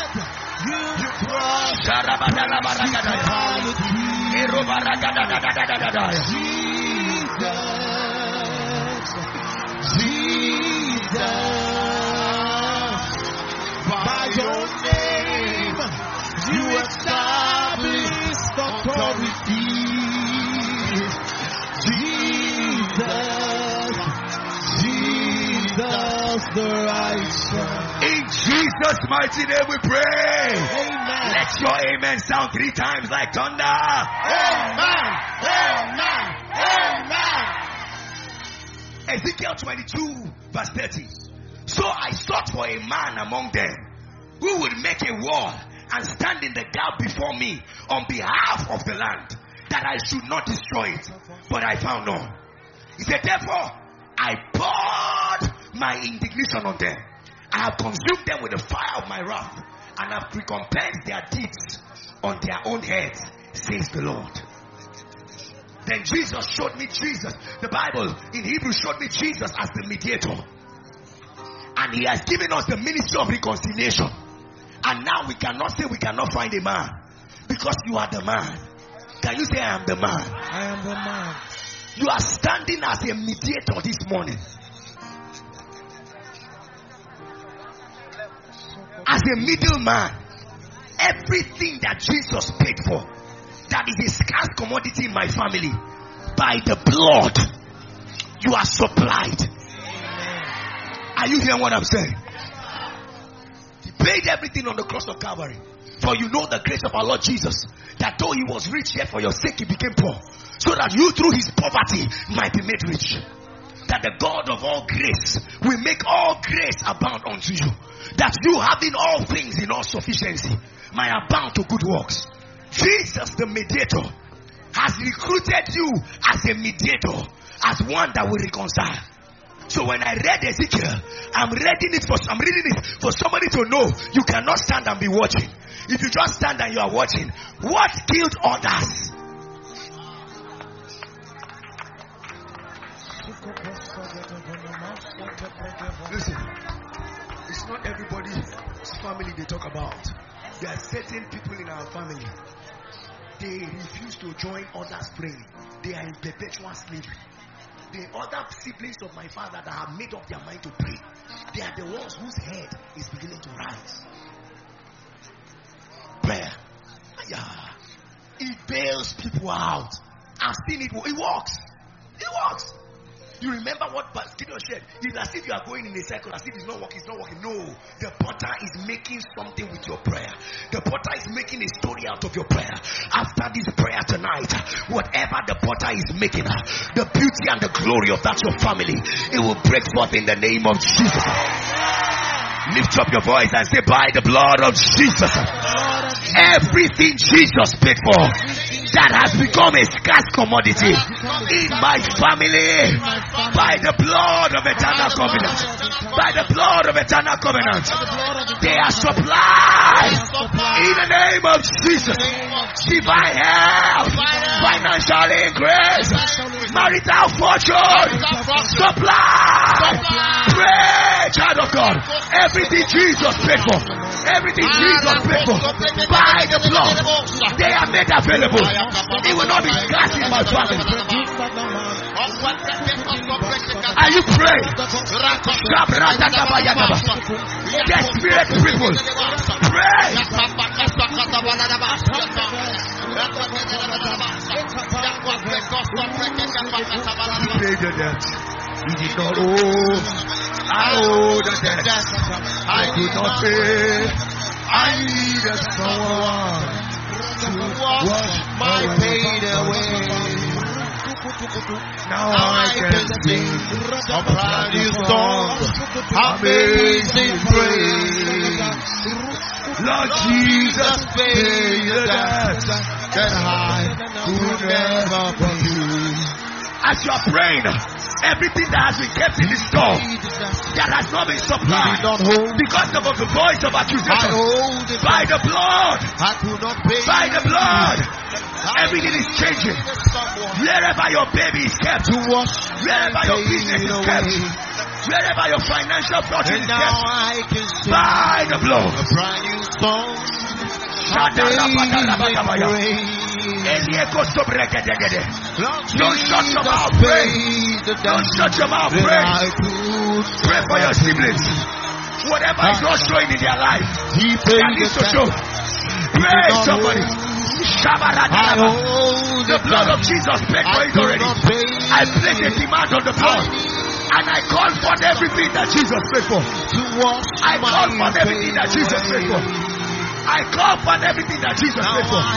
Sharabada rabaragada. Erobaragada da da da da da. Jesus, by your name. In Jesus' mighty name we pray. Amen. Let your amen sound three times like thunder. Amen. Amen. Amen. Ezekiel twenty-two verse thirty. So I sought for a man among them who would make a wall and stand in the gap before me on behalf of the land, that I should not destroy it. But I found none. He said, therefore, I poured my indignation on them. I have consumed them with the fire of my wrath, and have recompensed their deeds on their own heads, says the Lord. Then Jesus showed me Jesus. The Bible in Hebrew showed me Jesus as the mediator. And he has given us the ministry of reconciliation. And now we cannot say we cannot find a man, because you are the man. Can you say I am the man? I am the man. You are standing as a mediator this morning. As a middleman. Everything that Jesus paid for, that is a scarce commodity in my family, by the blood, you are supplied. Are you hearing what I'm saying? He paid everything on the cross of Calvary. For you know the grace of our Lord Jesus, that though he was rich, yet for your sake he became poor, so that you through his poverty might be made rich. That the God of all grace will make all grace abound unto you, that you having all things in all sufficiency might abound to good works. Jesus the mediator has recruited you as a mediator, as one that will reconcile. So when I read Ezekiel, I'm reading it for I'm reading it for somebody to know you cannot stand and be watching. If you just stand and you are watching, what killed others? Listen, it's not everybody's family they talk about. There are certain people in our family, they refuse to join others praying. They are in perpetual slavery. The other siblings of my father that have made up their mind to pray, they are the ones whose head is beginning to rise. Prayer. Yeah. It bails people out. I've seen it. It works. It works. You remember what Gideon said? It's as if you are going in a circle, as if it's not working, it's not working. No. The potter is making something with your prayer. The potter is making a story out of your prayer. After this prayer tonight, whatever the potter is making, the beauty and the glory of that your family, it will break forth in the name of Jesus. Lift up your voice and say, by the blood of Jesus, everything Jesus paid for that has become a scarce commodity in my family, by the blood of eternal covenant, by the blood of eternal covenant, they are supplied in the name of Jesus. Divine health, financial increase, marital fortune, supply. Pray, child of God. Everything Jesus paid for, everything Jesus paid for, by the blood, they are made available. It will not be scarce in my family. Are you praying? Desperate people, pray. He paid the debt. He did not owe. I owe the debt. I could not pay. I needed someone to wash my pain away. Now I can sing a brand new song, amazing praise. Lord Jesus paid the debt that I could never pay. As you are praying, everything that has been kept in the store, that has not been supplied because of the voice of accusation, by the blood, by the blood, everything is changing. Wherever your baby is kept, wherever your business is kept, wherever your financial fortune is kept, by the blood. Don't shut your mouth, pray. Don't shut your mouth, pray. Pray for your siblings. Whatever is not showing in their life, that needs to show. Pray, somebody. The blood of Jesus paid for it already. I place a demand on the blood. And I call for everything that Jesus paid for. I call for everything that Jesus paid for. I call for everything that Jesus paid for.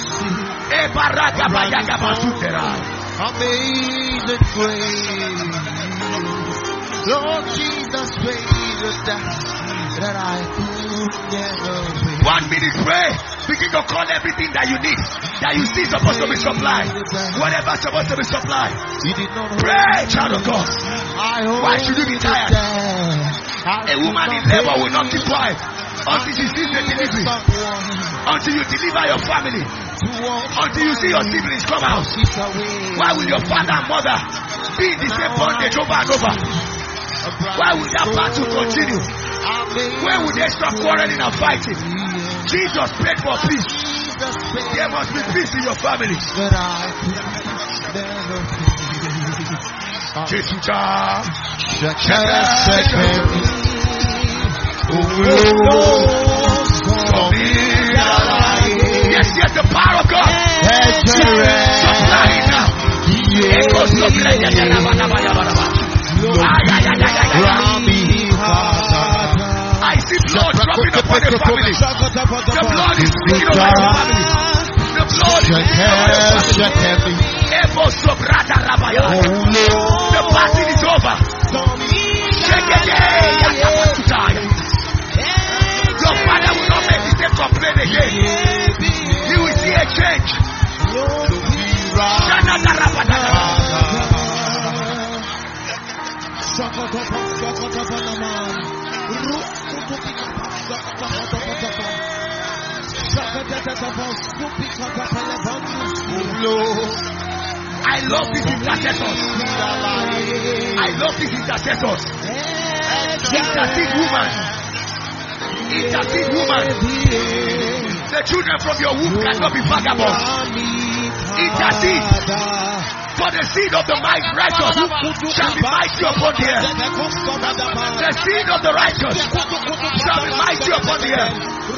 Amazing grace, Lord Jesus, greater that I could never be. One minute, pray. Begin to call everything that you need, that you see supposed to be supplied, whatever supposed to be supplied. Pray, child of God. Why should you be tired? A woman in labor will not keep quiet until she sees the delivery, until you deliver your family, until you see your siblings come out. Why will your father and mother be in the same bondage over and over? Why will that battle continue? When will they stop quarreling and fighting? Jesus paid for peace. There must be peace in your family. Jesus. Yes, yes, the power of God. Supply it now. I see blood dropping upon the family. The blood is speaking over your family. The blood is speaking over your family. The battle is over. Your father will not make the same complaint again. You will see a change. I love these intercessors. I love these intercessors. Intercede woman. Intercede woman. The children from your womb cannot be vagabonds. Intercede. For the seed of the mighty righteous shall be mighty upon the earth. The seed of the righteous shall be mighty upon the earth.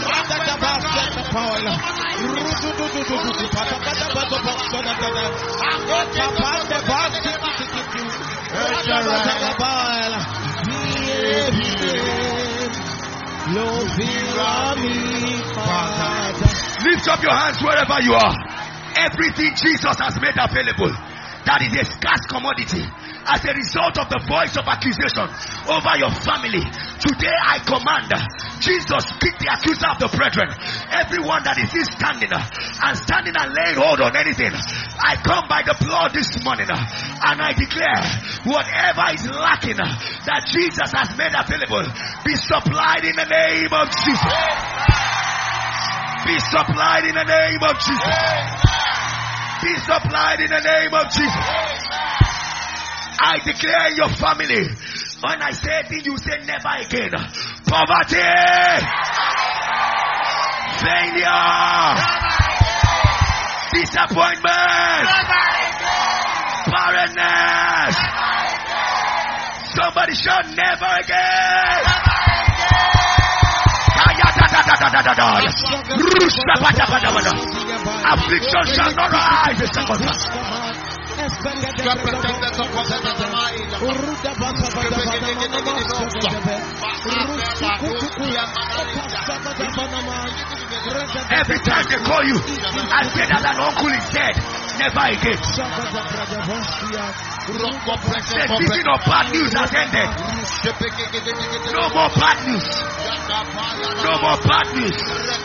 Lift up your hands wherever you are. Everything Jesus has made available, that is a scarce commodity, as a result of the voice of accusation over your family. Today I command Jesus, kick the accuser of the brethren. Everyone that is still standing and standing and laying hold on anything, I come by the blood this morning and I declare whatever is lacking that Jesus has made available be supplied in the name of Jesus. Be supplied in the name of Jesus. Be supplied in the name of Jesus. I declare in your family, when I say it, you say never again. Poverty, failure, disappointment, barrenness. Somebody shout never again. Affliction shall not rise a second time. Every time they call you, I say that an uncle is dead. Never again. The season of bad news has ended. No more bad news. No more bad news.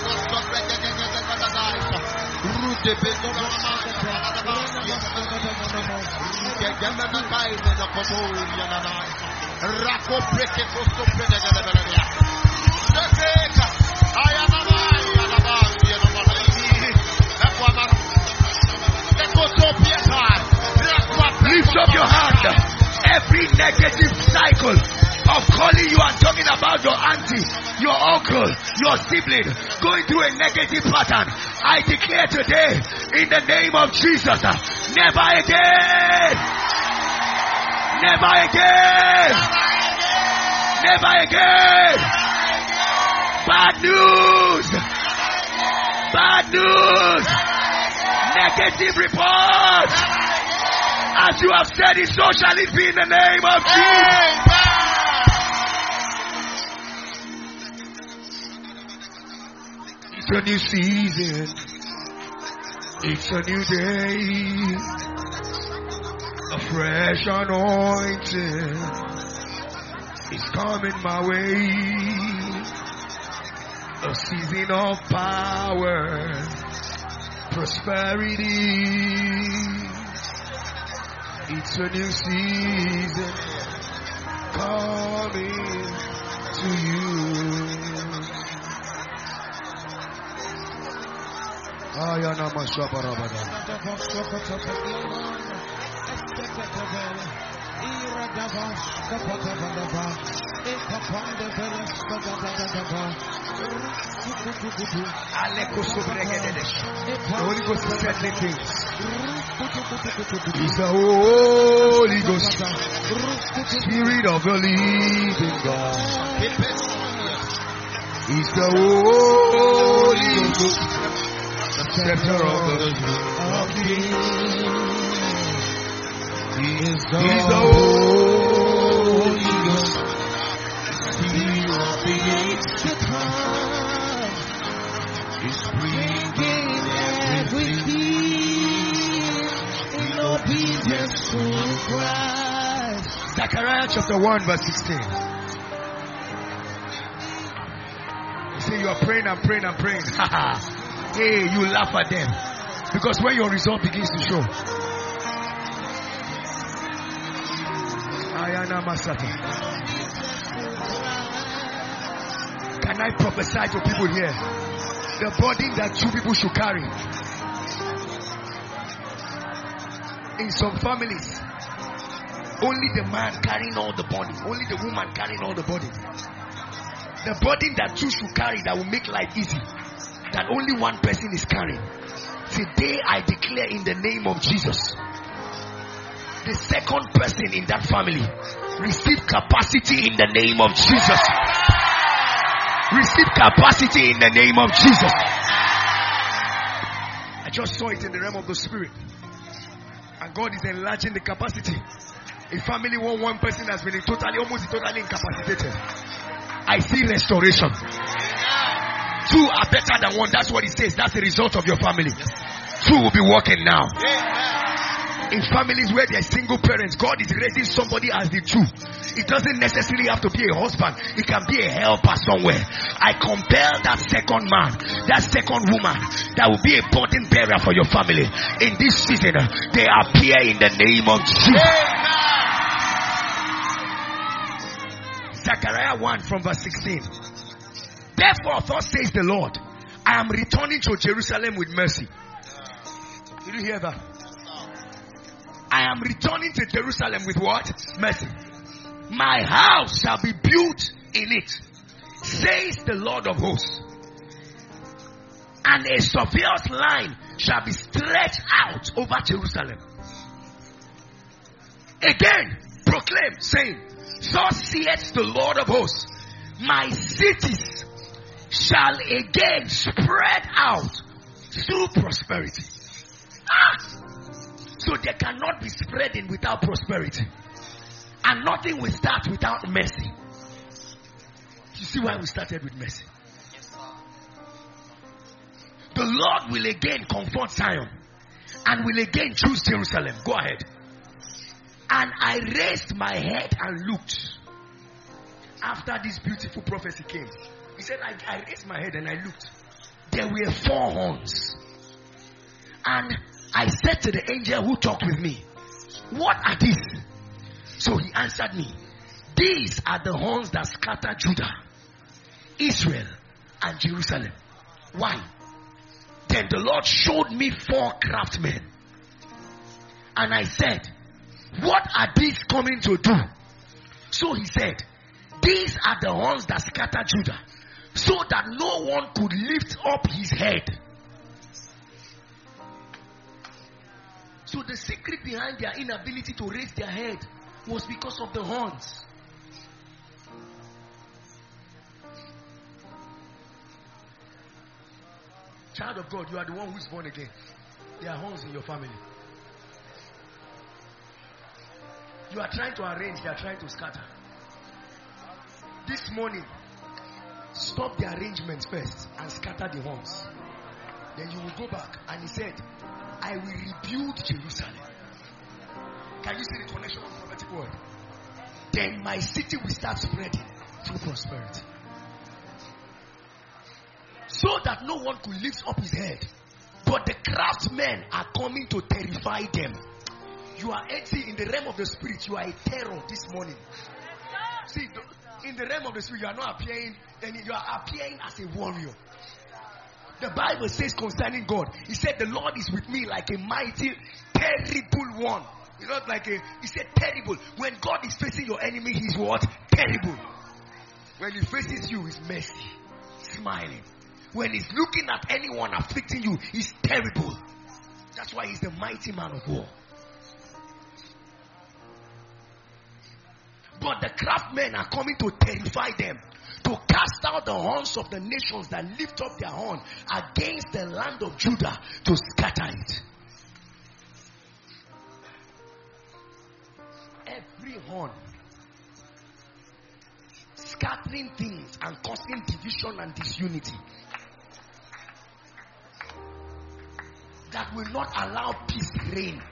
Lift up your hand. Every negative cycle of calling you and talking about your auntie, your uncle, your sibling, going through a negative pattern, I declare today, in the name of Jesus, never again, never again, never again. Bad news, bad news, negative reports. As you have said it, so shall it be in the name of Jesus. It's a new season. It's a new day. A fresh anointing is coming my way. A season of power, prosperity. It's a new season coming to you. Ayana Mashabarabada. The Holy Ghost is settling things. He's the Holy Ghost, Spirit of the living God. He's the Holy Ghost, the scepter of the King. He is the, He's the Holy Ghost, Spirit of the age to come. He's bringing everything in obedience to Christ. Zechariah chapter one verse sixteen. You say you are praying and praying and praying. Hey, you laugh at them. Because when your result begins to show. Ayana Masata. Can I prophesy to people here? The burden that two people should carry. In some families, only the man carrying all the burden, only the woman carrying all the burden. The burden that two should carry that will make life easy, that only one person is carrying. Today I declare in the name of Jesus, the second person in that family receive capacity in the name of Jesus. Receive capacity in the name of Jesus. I just saw it in the realm of the spirit. And God is enlarging the capacity. A family where one person has been totally, almost totally incapacitated. I see restoration. Two are better than one. That's what it says. That's the result of your family. Two will be working now. In families where they're single parents, God is raising somebody as the two. It doesn't necessarily have to be a husband. It can be a helper somewhere. I compel that second man, that second woman, that will be a burden bearer for your family. In this season, they appear in the name of Jesus. Zechariah one from verse sixteen. Therefore, thus says the Lord, I am returning to Jerusalem with mercy. Did you hear that? I am returning to Jerusalem with what? Mercy. My house shall be built in it, says the Lord of hosts. And a surveyor's line shall be stretched out over Jerusalem. Again, proclaim, saying, thus saith the Lord of hosts, my cities shall again spread out through prosperity. Ah! So they cannot be spreading without prosperity. And nothing will start without mercy. You see why we started with mercy? The Lord will again comfort Zion and will again choose Jerusalem. Go ahead. And I raised my head and looked. After this beautiful prophecy came, he said, I, I raised my head and I looked. There were four horns. And I said to the angel who talked with me, what are these? So he answered me, these are the horns that scatter Judah, Israel, and Jerusalem. Why? Then the Lord showed me four craftsmen. And I said, what are these coming to do? So he said, these are the horns that scatter Judah, so that no one could lift up his head. So the secret behind their inability to raise their head was because of the horns. Child of God, you are the one who is born again. There are horns in your family. You are trying to arrange, they are trying to scatter. This morning, stop the arrangements first and scatter the horns. Then you will go back. And he said, I will rebuild Jerusalem. Can you see the connection of the prophetic word? Then my city will start spreading through prosperity. So that no one could lift up his head. But the craftsmen are coming to terrify them. You are empty in the realm of the spirit. You are a terror this morning. See, in the realm of the spirit, you are not appearing, and you are appearing as a warrior. The Bible says concerning God, he said, the Lord is with me like a mighty, terrible one. It's not like a, he said terrible. When God is facing your enemy, he's what? Terrible. When he faces you, he's mercy, smiling. When he's looking at anyone afflicting you, he's terrible. That's why he's the mighty man of war. But the craftsmen are coming to terrify them, to cast out the horns of the nations that lift up their horn against the land of Judah, to scatter it. Every horn scattering things and causing division and disunity that will not allow peace reign,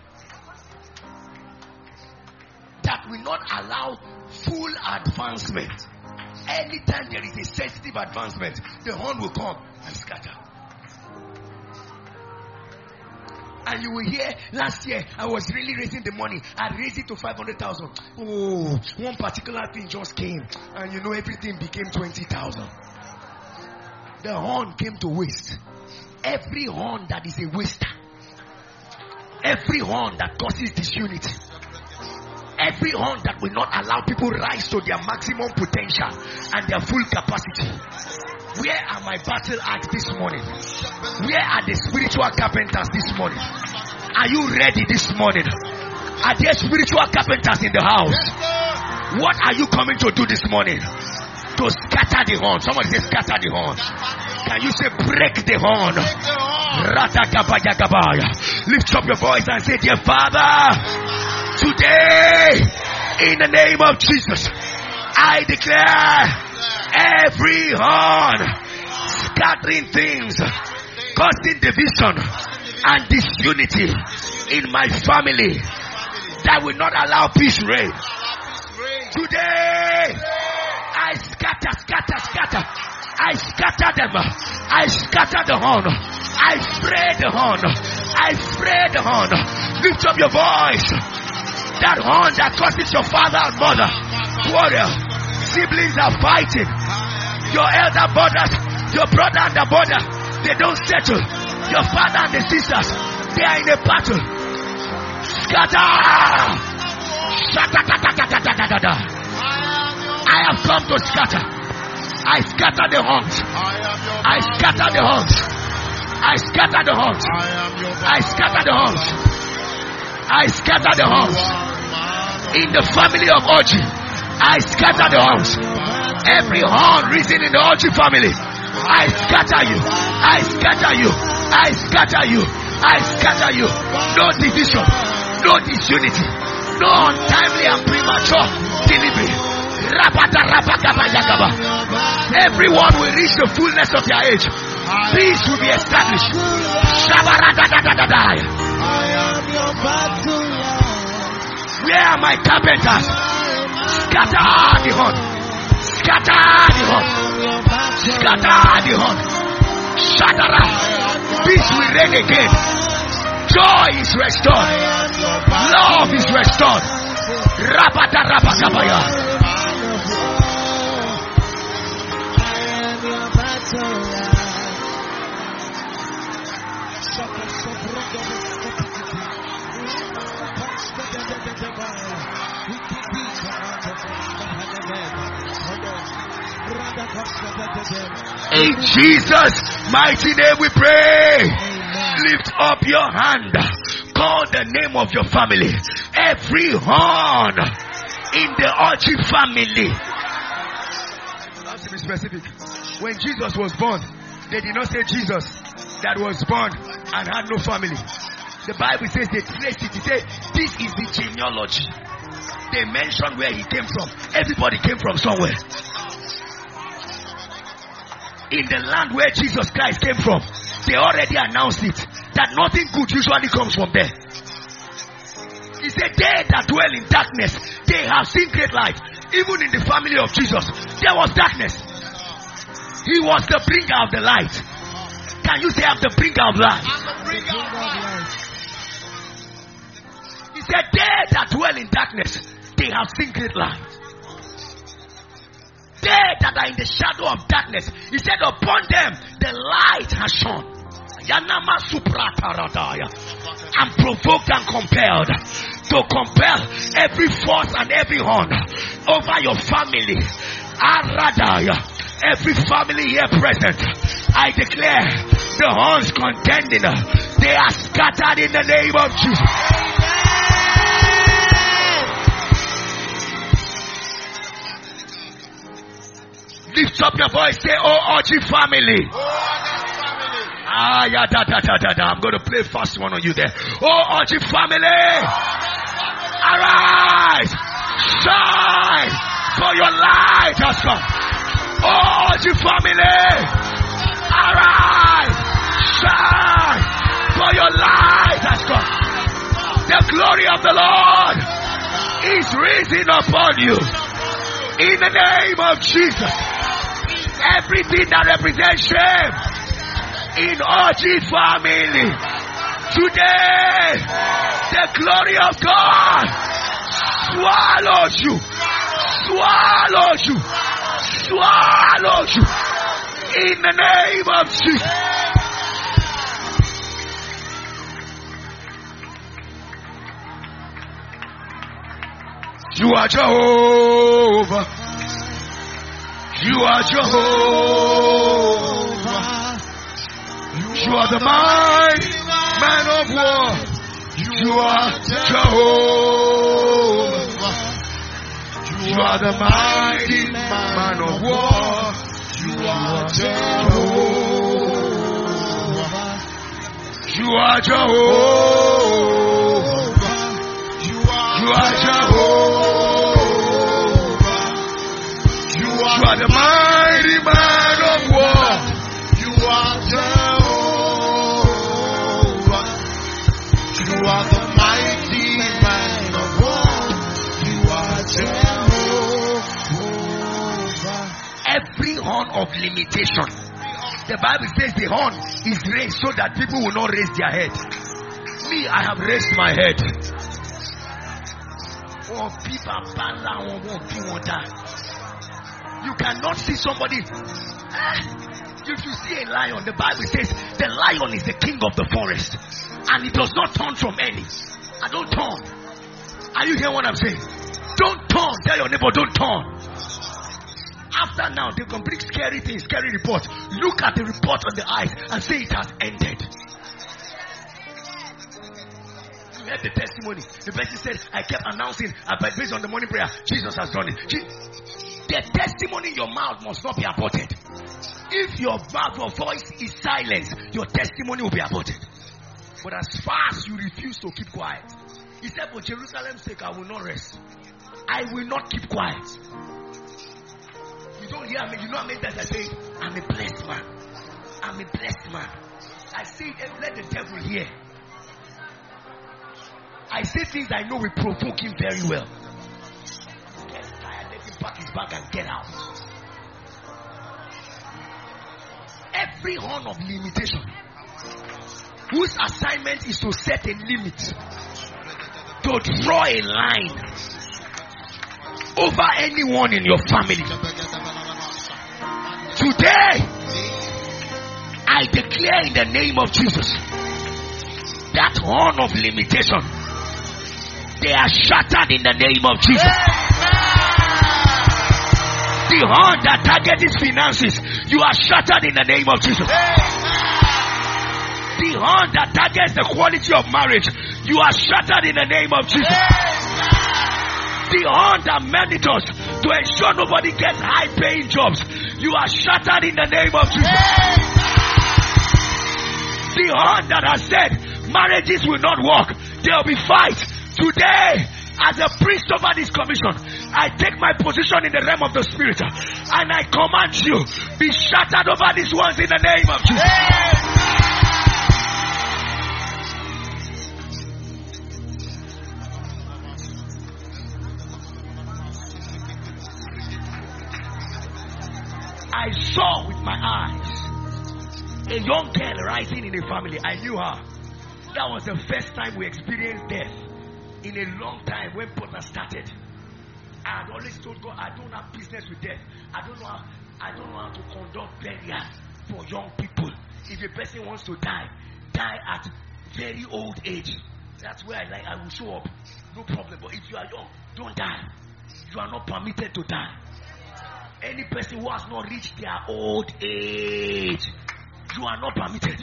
that will not allow full advancement. Anytime there is a sensitive advancement, the horn will come and scatter. And you will hear, last year I was really raising the money. I raised it to five hundred thousand. Oh, one particular thing just came. And you know everything became twenty thousand. The horn came to waste. Every horn that is a waster. Every horn that causes disunity. Every horn that will not allow people rise to their maximum potential and their full capacity. Where are my battle axe this morning? Where are the spiritual carpenters this morning? Are you ready this morning? Are there spiritual carpenters in the house? What are you coming to do this morning? To scatter the horn. Somebody say scatter the horn. Can you say break the horn? Lift up your voice and say, dear Father, today, in the name of Jesus, I declare every horn scattering things, causing division and disunity in my family that will not allow peace reign. Today, I scatter, scatter, scatter. I scatter them. I scatter the horn. I spray the horn. I spray the horn. Lift up your voice. That horn that causes your father and mother, warrior, siblings are fighting. Your elder brothers, your brother and the brother, they don't settle. Your father and the sisters, they are in a battle. Scatter! Shatta-ta-ta-ta-ta-ta-ta-ta. I have come to scatter. I scatter the horns. I scatter the horns. I scatter the horns. I scatter the horns. I scatter the horns. In the family of Oji, I scatter the horns. Every horn risen in the Oji family, I scatter you. I scatter you. I scatter you. I scatter you. No division. No disunity. No untimely and premature delivery. Everyone will reach the fullness of their age. Peace will be established. Where are my carpenters? Scatter the horn. Scatter the horn. Scatter the horn. Shatter. Peace will reign again. Joy is restored. Love is restored. Rapata rapakabaya. In Jesus' mighty name we pray. Amen. Lift up your hand. Call the name of your family. Every horn in the Oji family. I have to be specific. When Jesus was born, they did not say Jesus that was born and had no family. The Bible says they traced it. They say this is the genealogy. They mentioned where he came from. Everybody came from somewhere. In the land where Jesus Christ came from, they already announced it, that nothing good usually comes from there. He said, they that dwell in darkness, they have seen great light. Even in the family of Jesus, there was darkness. He was the bringer of the light. Can you say, I'm the bringer of light? I'm the bringer of light. He said, they that dwell in darkness, they have seen great light. They that are in the shadow of darkness, he said, upon them the light has shone. I'm provoked and compelled to compel every force and every horn over your family. Every family here present, I declare the horns contending, they are scattered in the name of Jesus. Lift up your voice, say, oh, O G family. Ah, yeah, da, da, da, da, da. I'm going to play fast one on you there. Oh, O G family. Arise. Shine. For your light has come. Oh, O G family. Arise. Shine. For your light has come. The glory of the Lord is risen upon you. In the name of Jesus. Everything that represents shame in O G family, today the glory of God swallows you, swallows you, swallows you in the name of Jesus. You are Jehovah. You are Jehovah. You are the mighty man of war. You are Jehovah. You are the mighty man of war. You are Jehovah. You are Jehovah. You are Jehovah. You are the mighty man of war. You are Jehovah. You are the mighty man of war. You are Jehovah. Every horn of limitation, the Bible says the horn is raised so that people will not raise their head. Me, I have raised my head. Oh, people, you cannot see somebody. If you see a lion, the Bible says the lion is the king of the forest, and it does not turn from any. I don't turn. Are you hearing what I'm saying? Don't turn. Tell your neighbor, don't turn. After now, they can bring scary things, scary reports. Look at the report on the eyes and say it has ended. You heard the testimony. The person said, I kept announcing, but based on the morning prayer, Jesus has done it. The testimony in your mouth must not be aborted. If your mouth or voice is silenced, your testimony will be aborted. But as far as you refuse to keep quiet, he said, for Jerusalem's sake, I will not rest. I will not keep quiet. You don't hear me. You know what I mean that I say, I'm a blessed man. I'm a blessed man. I say, let the devil hear. I say things I know will provoke him very well. Get tired, let him pack his bag and get out. Every horn of limitation, whose assignment is to set a limit, to draw a line over anyone in your family. Today, I declare in the name of Jesus, that horn of limitation, they are shattered in the name of Jesus. The horn that targets finances, you are shattered in the name of Jesus. The horn that targets the quality of marriage, you are shattered in the name of Jesus. The horn that monitors to ensure nobody gets high paying jobs, you are shattered in the name of Jesus. The horn that has said marriages will not work, there will be fights. Today, As a priest over this commission, I take my position in the realm of the spirit and I command you, be shattered over these ones in the name of Jesus. I saw with my eyes a young girl rising in a family. I knew her. That was the first time we experienced death in a long time when Potter started. I had always told God, I don't have business with death. I don't know how, I don't know how to conduct burial for young people. If a person wants to die, die at very old age. That's where I like. I will show up, no problem. But if you are young, don't die. You are not permitted to die. Any person who has not reached their old age, you are not permitted.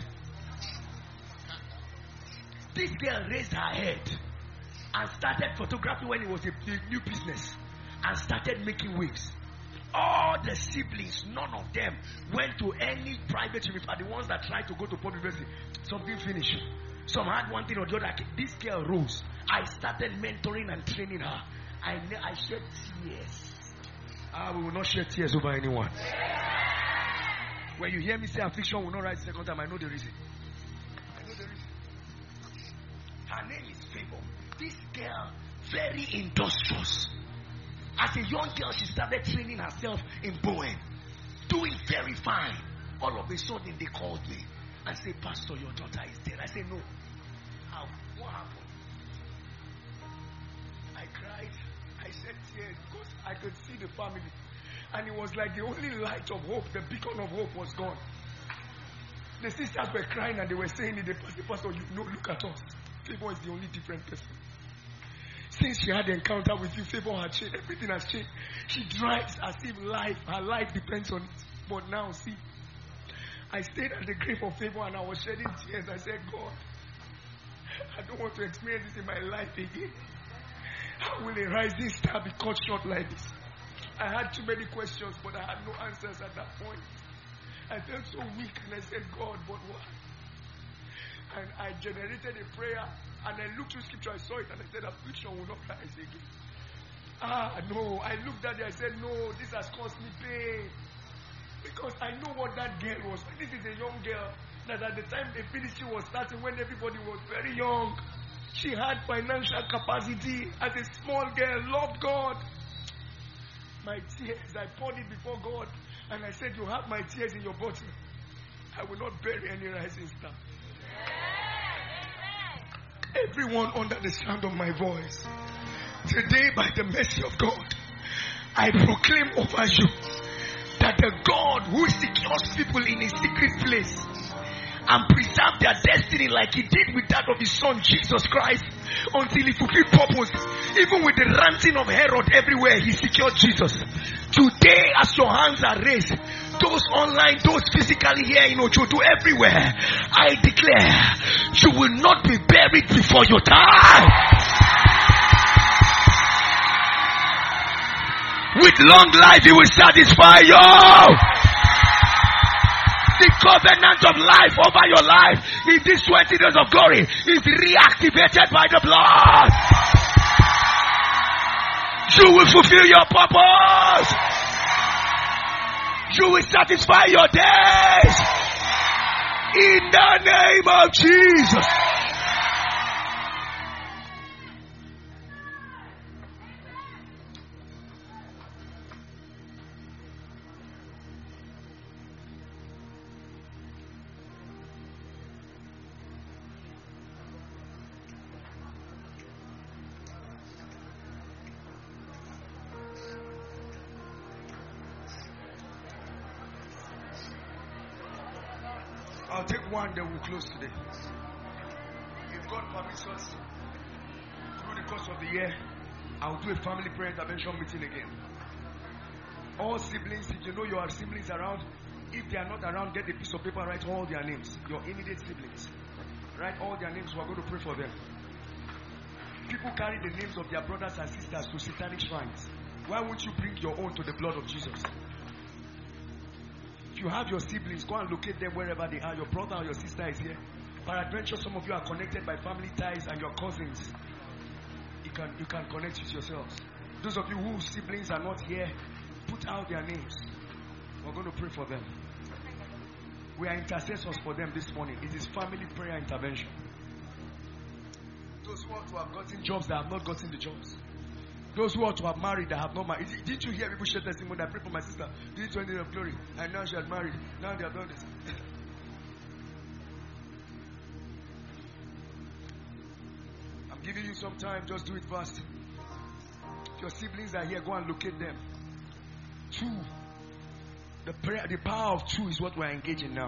This girl raised her head and started photography when it was a, a new business and started making waves. All the siblings, none of them went to any private university. Are the ones that tried to go to public university. Something finished. Some had one thing or the other. This girl rose. I started mentoring and training her. I, I shed tears. I will not shed tears over anyone. When you hear me say affliction will not rise the second time, I know the reason. I know the reason. Her name is Favor. This girl, very industrious. As a young girl, she started training herself in Bowen. Doing very fine. All of a sudden, they called me and said, Pastor, your daughter is dead. I said, no. How? What happened? I cried. I shed tears because I could see the family. And it was like the only light of hope, the beacon of hope was gone. The sisters were crying and they were saying, the pastor, pastor, you know, look at us. Favor is the only different person. Since she had the encounter with you, Favor had changed. Everything has changed. She drives as if life, her life depends on it. But now, see, I stayed at the grave of Favor and I was shedding tears. I said, God, I don't want to experience this in my life again. How will a rising star be cut short like this? I had too many questions, but I had no answers at that point. I felt so weak and I said, God, but why? And I generated a prayer and I looked through scripture, I saw it and I said, affliction will not rise again. Ah, no. I looked at it, I said, no, this has caused me pain. Because I know what that girl was. This is a young girl that at the time the ministry was starting, when everybody was very young, she had financial capacity as a small girl, loved God. My tears, I poured it before God and I said, you have my tears in your bottle. I will not bury any rising star. Everyone under the sound of my voice, today by the mercy of God, I proclaim over you that the God who secures people in a secret place and preserve their destiny like he did with that of his son Jesus Christ until he fulfilled purpose, even with the ranting of Herod everywhere, he secured Jesus. Today, as your hands are raised, those online, those physically here in Ojodo, everywhere, I declare you will not be buried before your time. With long life, he will satisfy you. The covenant of life over your life in these twenty days of glory is reactivated by the blood. You will fulfill your purpose. You will satisfy your days. In the name of Jesus. I'll take one, then we'll close today. If God permits us, through the course of the year, I'll do a family prayer intervention meeting again. All siblings, if you know your siblings around, if they are not around, get a piece of paper, write all their names. Your immediate siblings. Write all their names, we are going to pray for them. People carry the names of their brothers and sisters to satanic shrines. Why won't you bring your own to the blood of Jesus? If you have your siblings, go and locate them wherever they are. Your brother or your sister is here. Peradventure, some of you are connected by family ties and your cousins. you can you can connect with yourselves. Those of you whose siblings are not here, put out their names. We're going to pray for them. We are intercessors for them this morning. It is family prayer intervention. Those who want to have gotten jobs that have not gotten the jobs. Those who want to have married that have not married. Didn't you hear people share testimony? I prayed for my sister. Did twenty days of glory. And now she had married. Now they have done this. I'm giving you some time. Just do it fast. If your siblings are here, go and locate them. Two. The prayer, the power of two is what we're engaging now.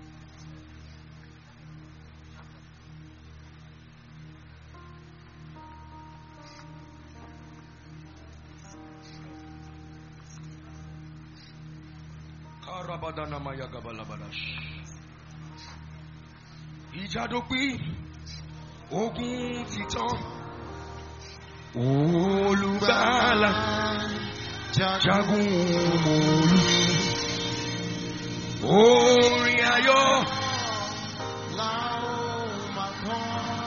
Ìjàdópin ogun títàn olùgbàlà jagun mòlú orin ayọ̀ làwọn máa kọ.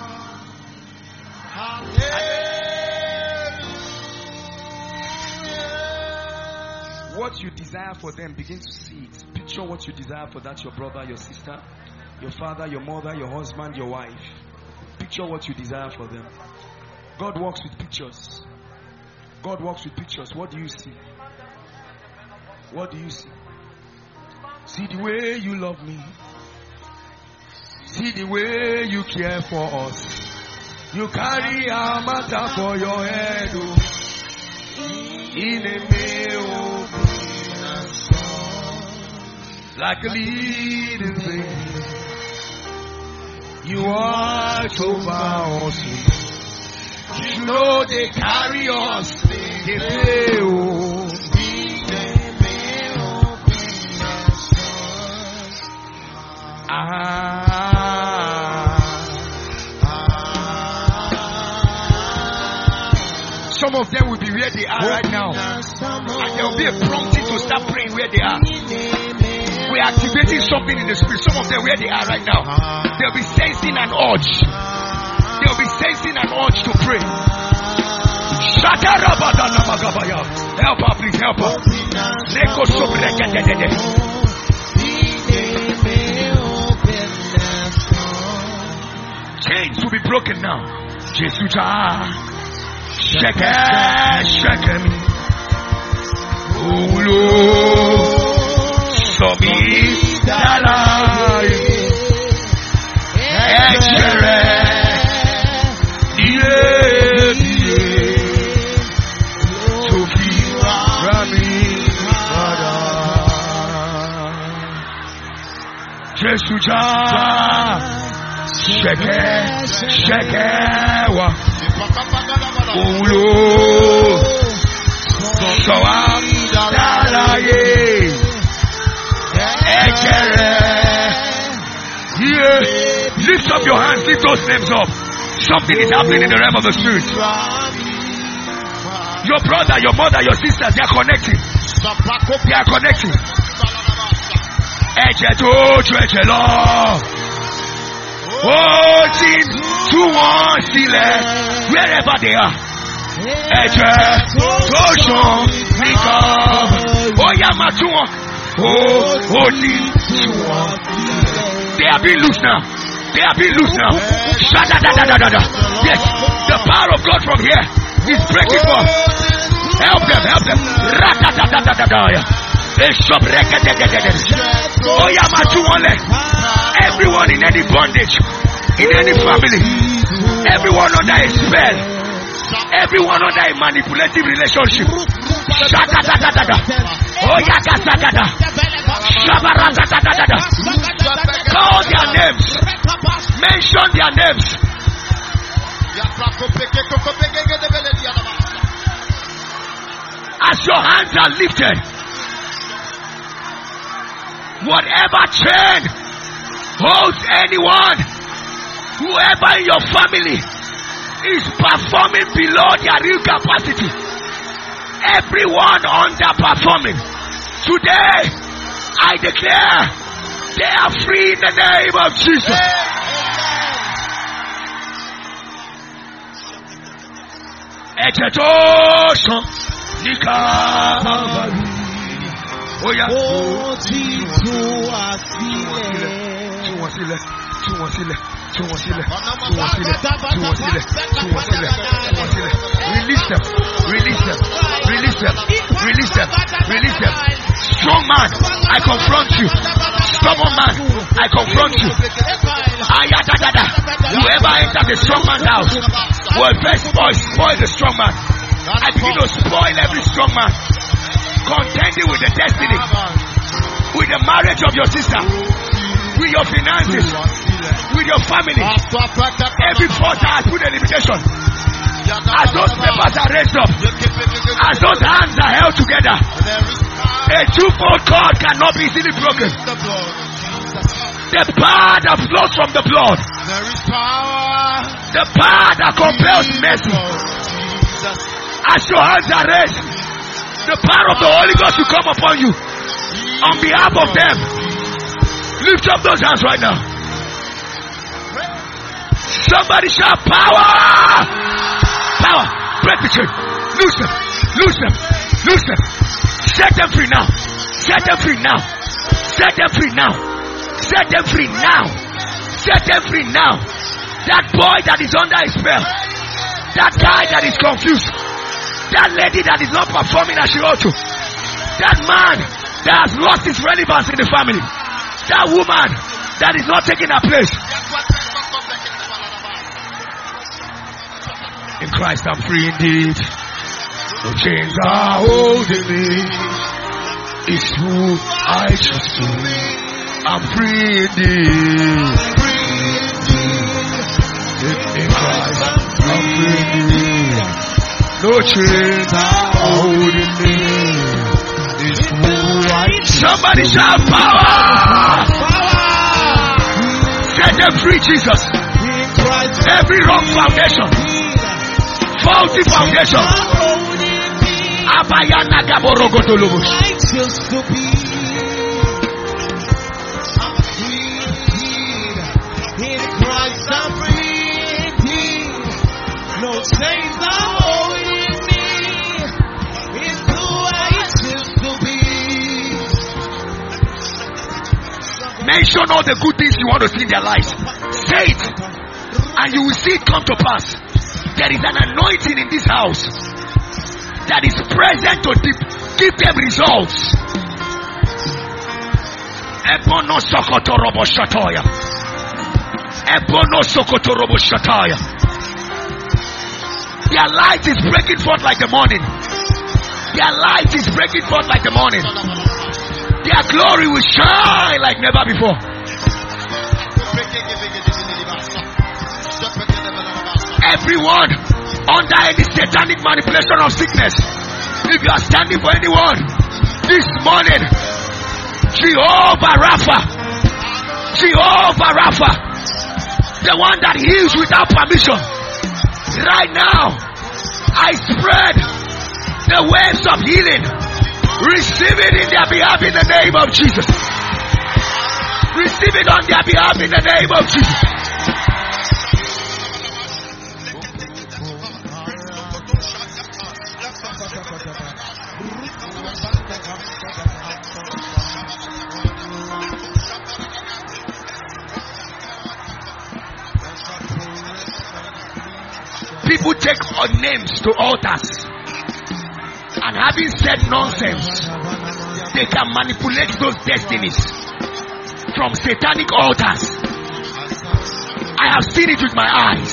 What you desire for them, begin to see it. Picture what you desire for that your brother, your sister, your father, your mother, your husband, your wife. Picture what you desire for them. God works with pictures. God works with pictures. What do you see? What do you see? See the way you love me. See the way you care for us. You carry our matter for your head. Oh. In a male, like a leading thing, you watch over us. You know they carry us. They play, oh. Ah. Some of them will be where they are right now, and there will be a prompting to start praying where they are. We are activating something in the spirit. Some of them where they are right now, they'll be sensing an urge. They'll be sensing an urge to pray. Help her, please help her. Chains will be broken now. Jesus. Shake it, shake me. Oh Lord, show me that life. Echere, yeah, yeah. To feel Rami, Father. Jesus, shake it, shake it. Oh Lord, so I'm dying. Yeah, lift up your hands, lift those names up. Something is happening in the realm of the spirit. Your brother, your mother, your sisters, they are connecting. They are connecting. Oh, team, two, one, still wherever they are. Oh, Yamatuan. Oh, oh, team, two, one. They are being loose now. They are being loose now. Yes, the power of God from here is breaking forth. Help them, help them. Oh, Yamatuan. Everyone in any bondage, in any family, everyone under a spell, everyone under a manipulative relationship. Oh, Yakasagada. Call their names. Mention their names. As your hands are lifted, whatever chain holds anyone, whoever in your family is performing below their real capacity, everyone underperforming, today I declare they are free in the name of Jesus. Ẹ̀jẹ̀ tó sàn ní Calvary. Ó yá. Ó ti tú wa sílẹ̀. Tú wọn sílẹ̀. Tú wọn sílẹ̀. Tú wọn sílẹ̀. Tú wọn sílẹ̀. Tú wọn sílẹ̀. Tú wọn sílẹ̀. Tú wọn sílẹ̀. Release them. Release them. Release them. Release them. Release them. Strong man, I confront you. Stubborn man, I confront you. Ayadadada. Whoever enters the strong man's house will first spoil, spoil the strong man. I begin to spoil every strong man. Contending with the destiny, with the marriage of your sister, with your finances, with your family. Every force has put a limitation. As those papers are raised up, as those hands are held together, a two-fold cord cannot be easily broken. The power that flows from the blood, the power that compels mercy. As your hands are raised, the power of the Holy Ghost will come upon you on behalf of them. Lift up those hands right now. Somebody shout power! Power! Break the chain. Loose them. Loose them. Loose them. Set them free now. Set them free now. Set them free now. Set them free now. Set them free now. That boy that is under his spell. That guy that is confused. That lady that is not performing as she ought to. That man that has lost his relevance in the family. That woman that is not taking her place. In Christ I'm free indeed. No chains are holding me. It's who I trust to be. I'm free indeed. In Christ I'm free indeed. No chains are holding me. It's who I trust. Somebody shout power! Set them free, Jesus. Every wrong foundation, faulty foundation. Abayana Gaborogotolobos. In Christ I'm free indeed. No chains are holding me. It's who I choose to be. Mention all the good things you want to see in their lives. Say it, and you will see it come to pass. There is an anointing in this house that is present to give them results. Ebono Sokotorobo Shataya. Ebono Sokotorobo Shataya. Their light is breaking forth like the morning. Their light is breaking forth like the morning. Their glory will shine like never before. Everyone under any satanic manipulation of sickness, if you are standing for anyone this morning, Jehovah Rapha, Jehovah Rapha, the one that heals without permission, right now I spread the waves of healing. Receive it in their behalf in the name of Jesus. Receive it on their behalf in the name of Jesus. People take our names to altars, and having said nonsense, they can manipulate those destinies from satanic altars. I have seen it with my eyes.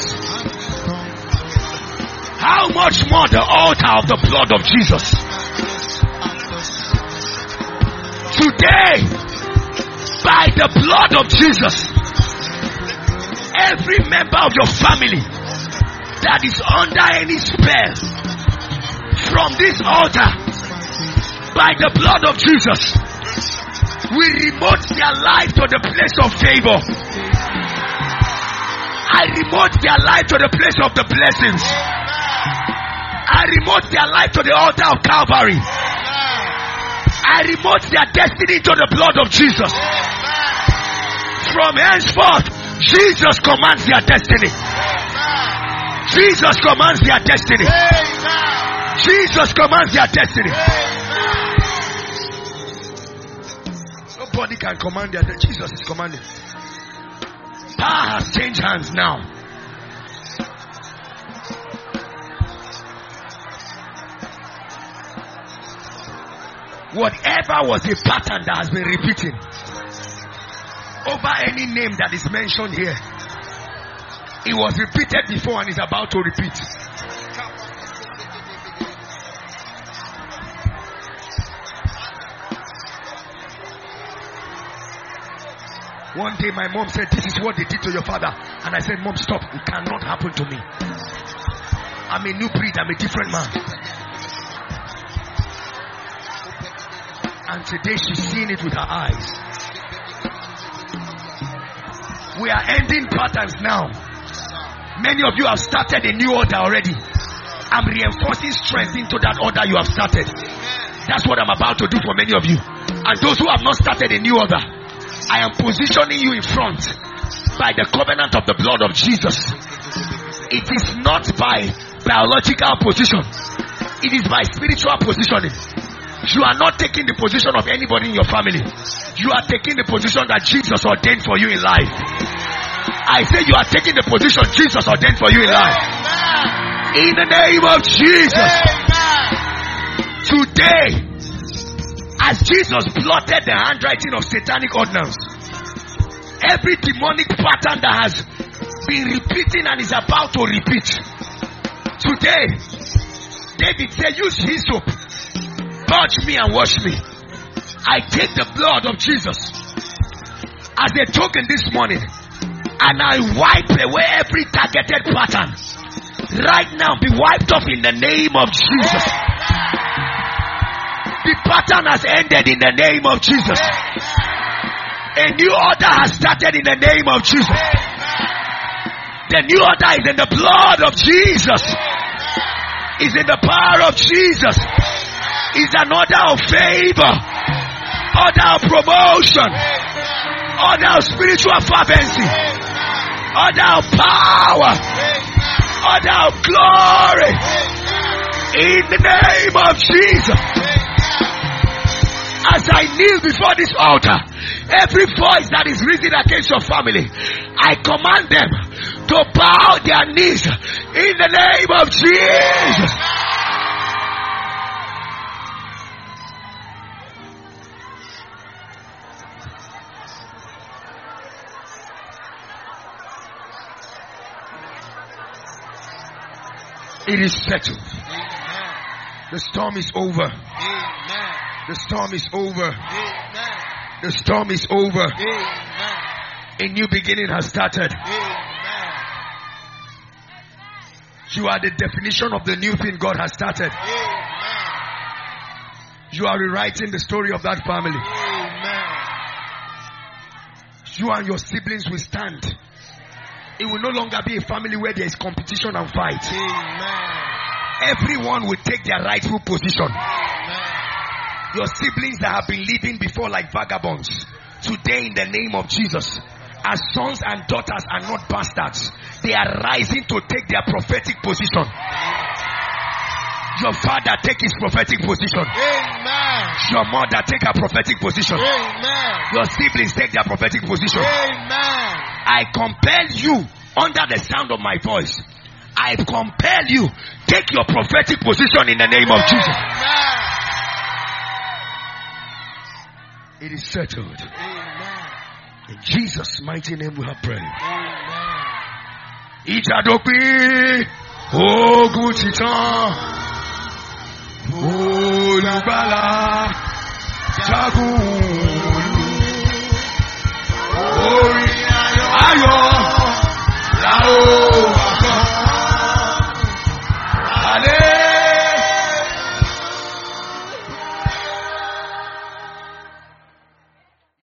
How much more the altar of the blood of Jesus? Today, by the blood of Jesus, every member of your family that is under any spell from this altar, by the blood of Jesus, we remote their life to the place of favor. I remote their life to the place of the blessings. I remote their life to the altar of Calvary. I remote their destiny to the blood of Jesus. From henceforth, Jesus commands their destiny. Jesus commands their destiny. Jesus commands their destiny. Nobody can command their destiny. Jesus is commanding. Power has changed hands now. Whatever was a pattern that has been repeating over any name that is mentioned here, it was repeated before and is about to repeat. One day my mom said, this is what they did to your father. And I said, Mom, stop. It cannot happen to me. I'm a new breed. I'm a different man. And today she's seeing it with her eyes. We are ending patterns now. Many of you have started a new order already. I'm reinforcing strength into that order you have started. That's what I'm about to do for many of you. And those who have not started a new order, I am positioning you in front by the covenant of the blood of Jesus. It is not by biological position. It is by spiritual positioning. You are not taking the position of anybody in your family. You are taking the position that Jesus ordained for you in life. I say you are taking the position Jesus ordained for you in life. In the name of Jesus. Today, as Jesus blotted the handwriting of satanic ordinance, every demonic pattern that has been repeating and is about to repeat, today, David said, use hyssop, touch me and wash me. I take the blood of Jesus as a token this morning, and I wipe away every targeted pattern. Right now, be wiped off in the name of Jesus. The pattern has ended in the name of Jesus. A new order has started in the name of Jesus. The new order is in the blood of Jesus. Is in the power of Jesus. Is an order of favor, order of promotion, order of spiritual fervency, order of power, order of glory. In the name of Jesus. As I kneel before this altar, every voice that is risen against your family, I command them to bow their knees in the name of Jesus. It is settled. Amen. The storm is over. Amen. The storm is over. Amen. The storm is over. Amen. A new beginning has started. Amen. You are the definition of the new thing God has started. Amen. You are rewriting the story of that family. Amen. You and your siblings will stand. It will no longer be a family where there is competition and fight. Amen. Everyone will take their rightful position. Amen. Your siblings that have been living before like vagabonds, today in the name of Jesus, as sons and daughters are not bastards, they are rising to take their prophetic position. Your father take his prophetic position. Amen. Your mother take her prophetic position. Amen. Your siblings take their prophetic position. Amen. I compel you under the sound of my voice. I compel you, take your prophetic position in the name of Jesus. Amen. It is settled. Amen. In Jesus' mighty name we have prayed. Ijadopi ogun titan olùgbàlà jagun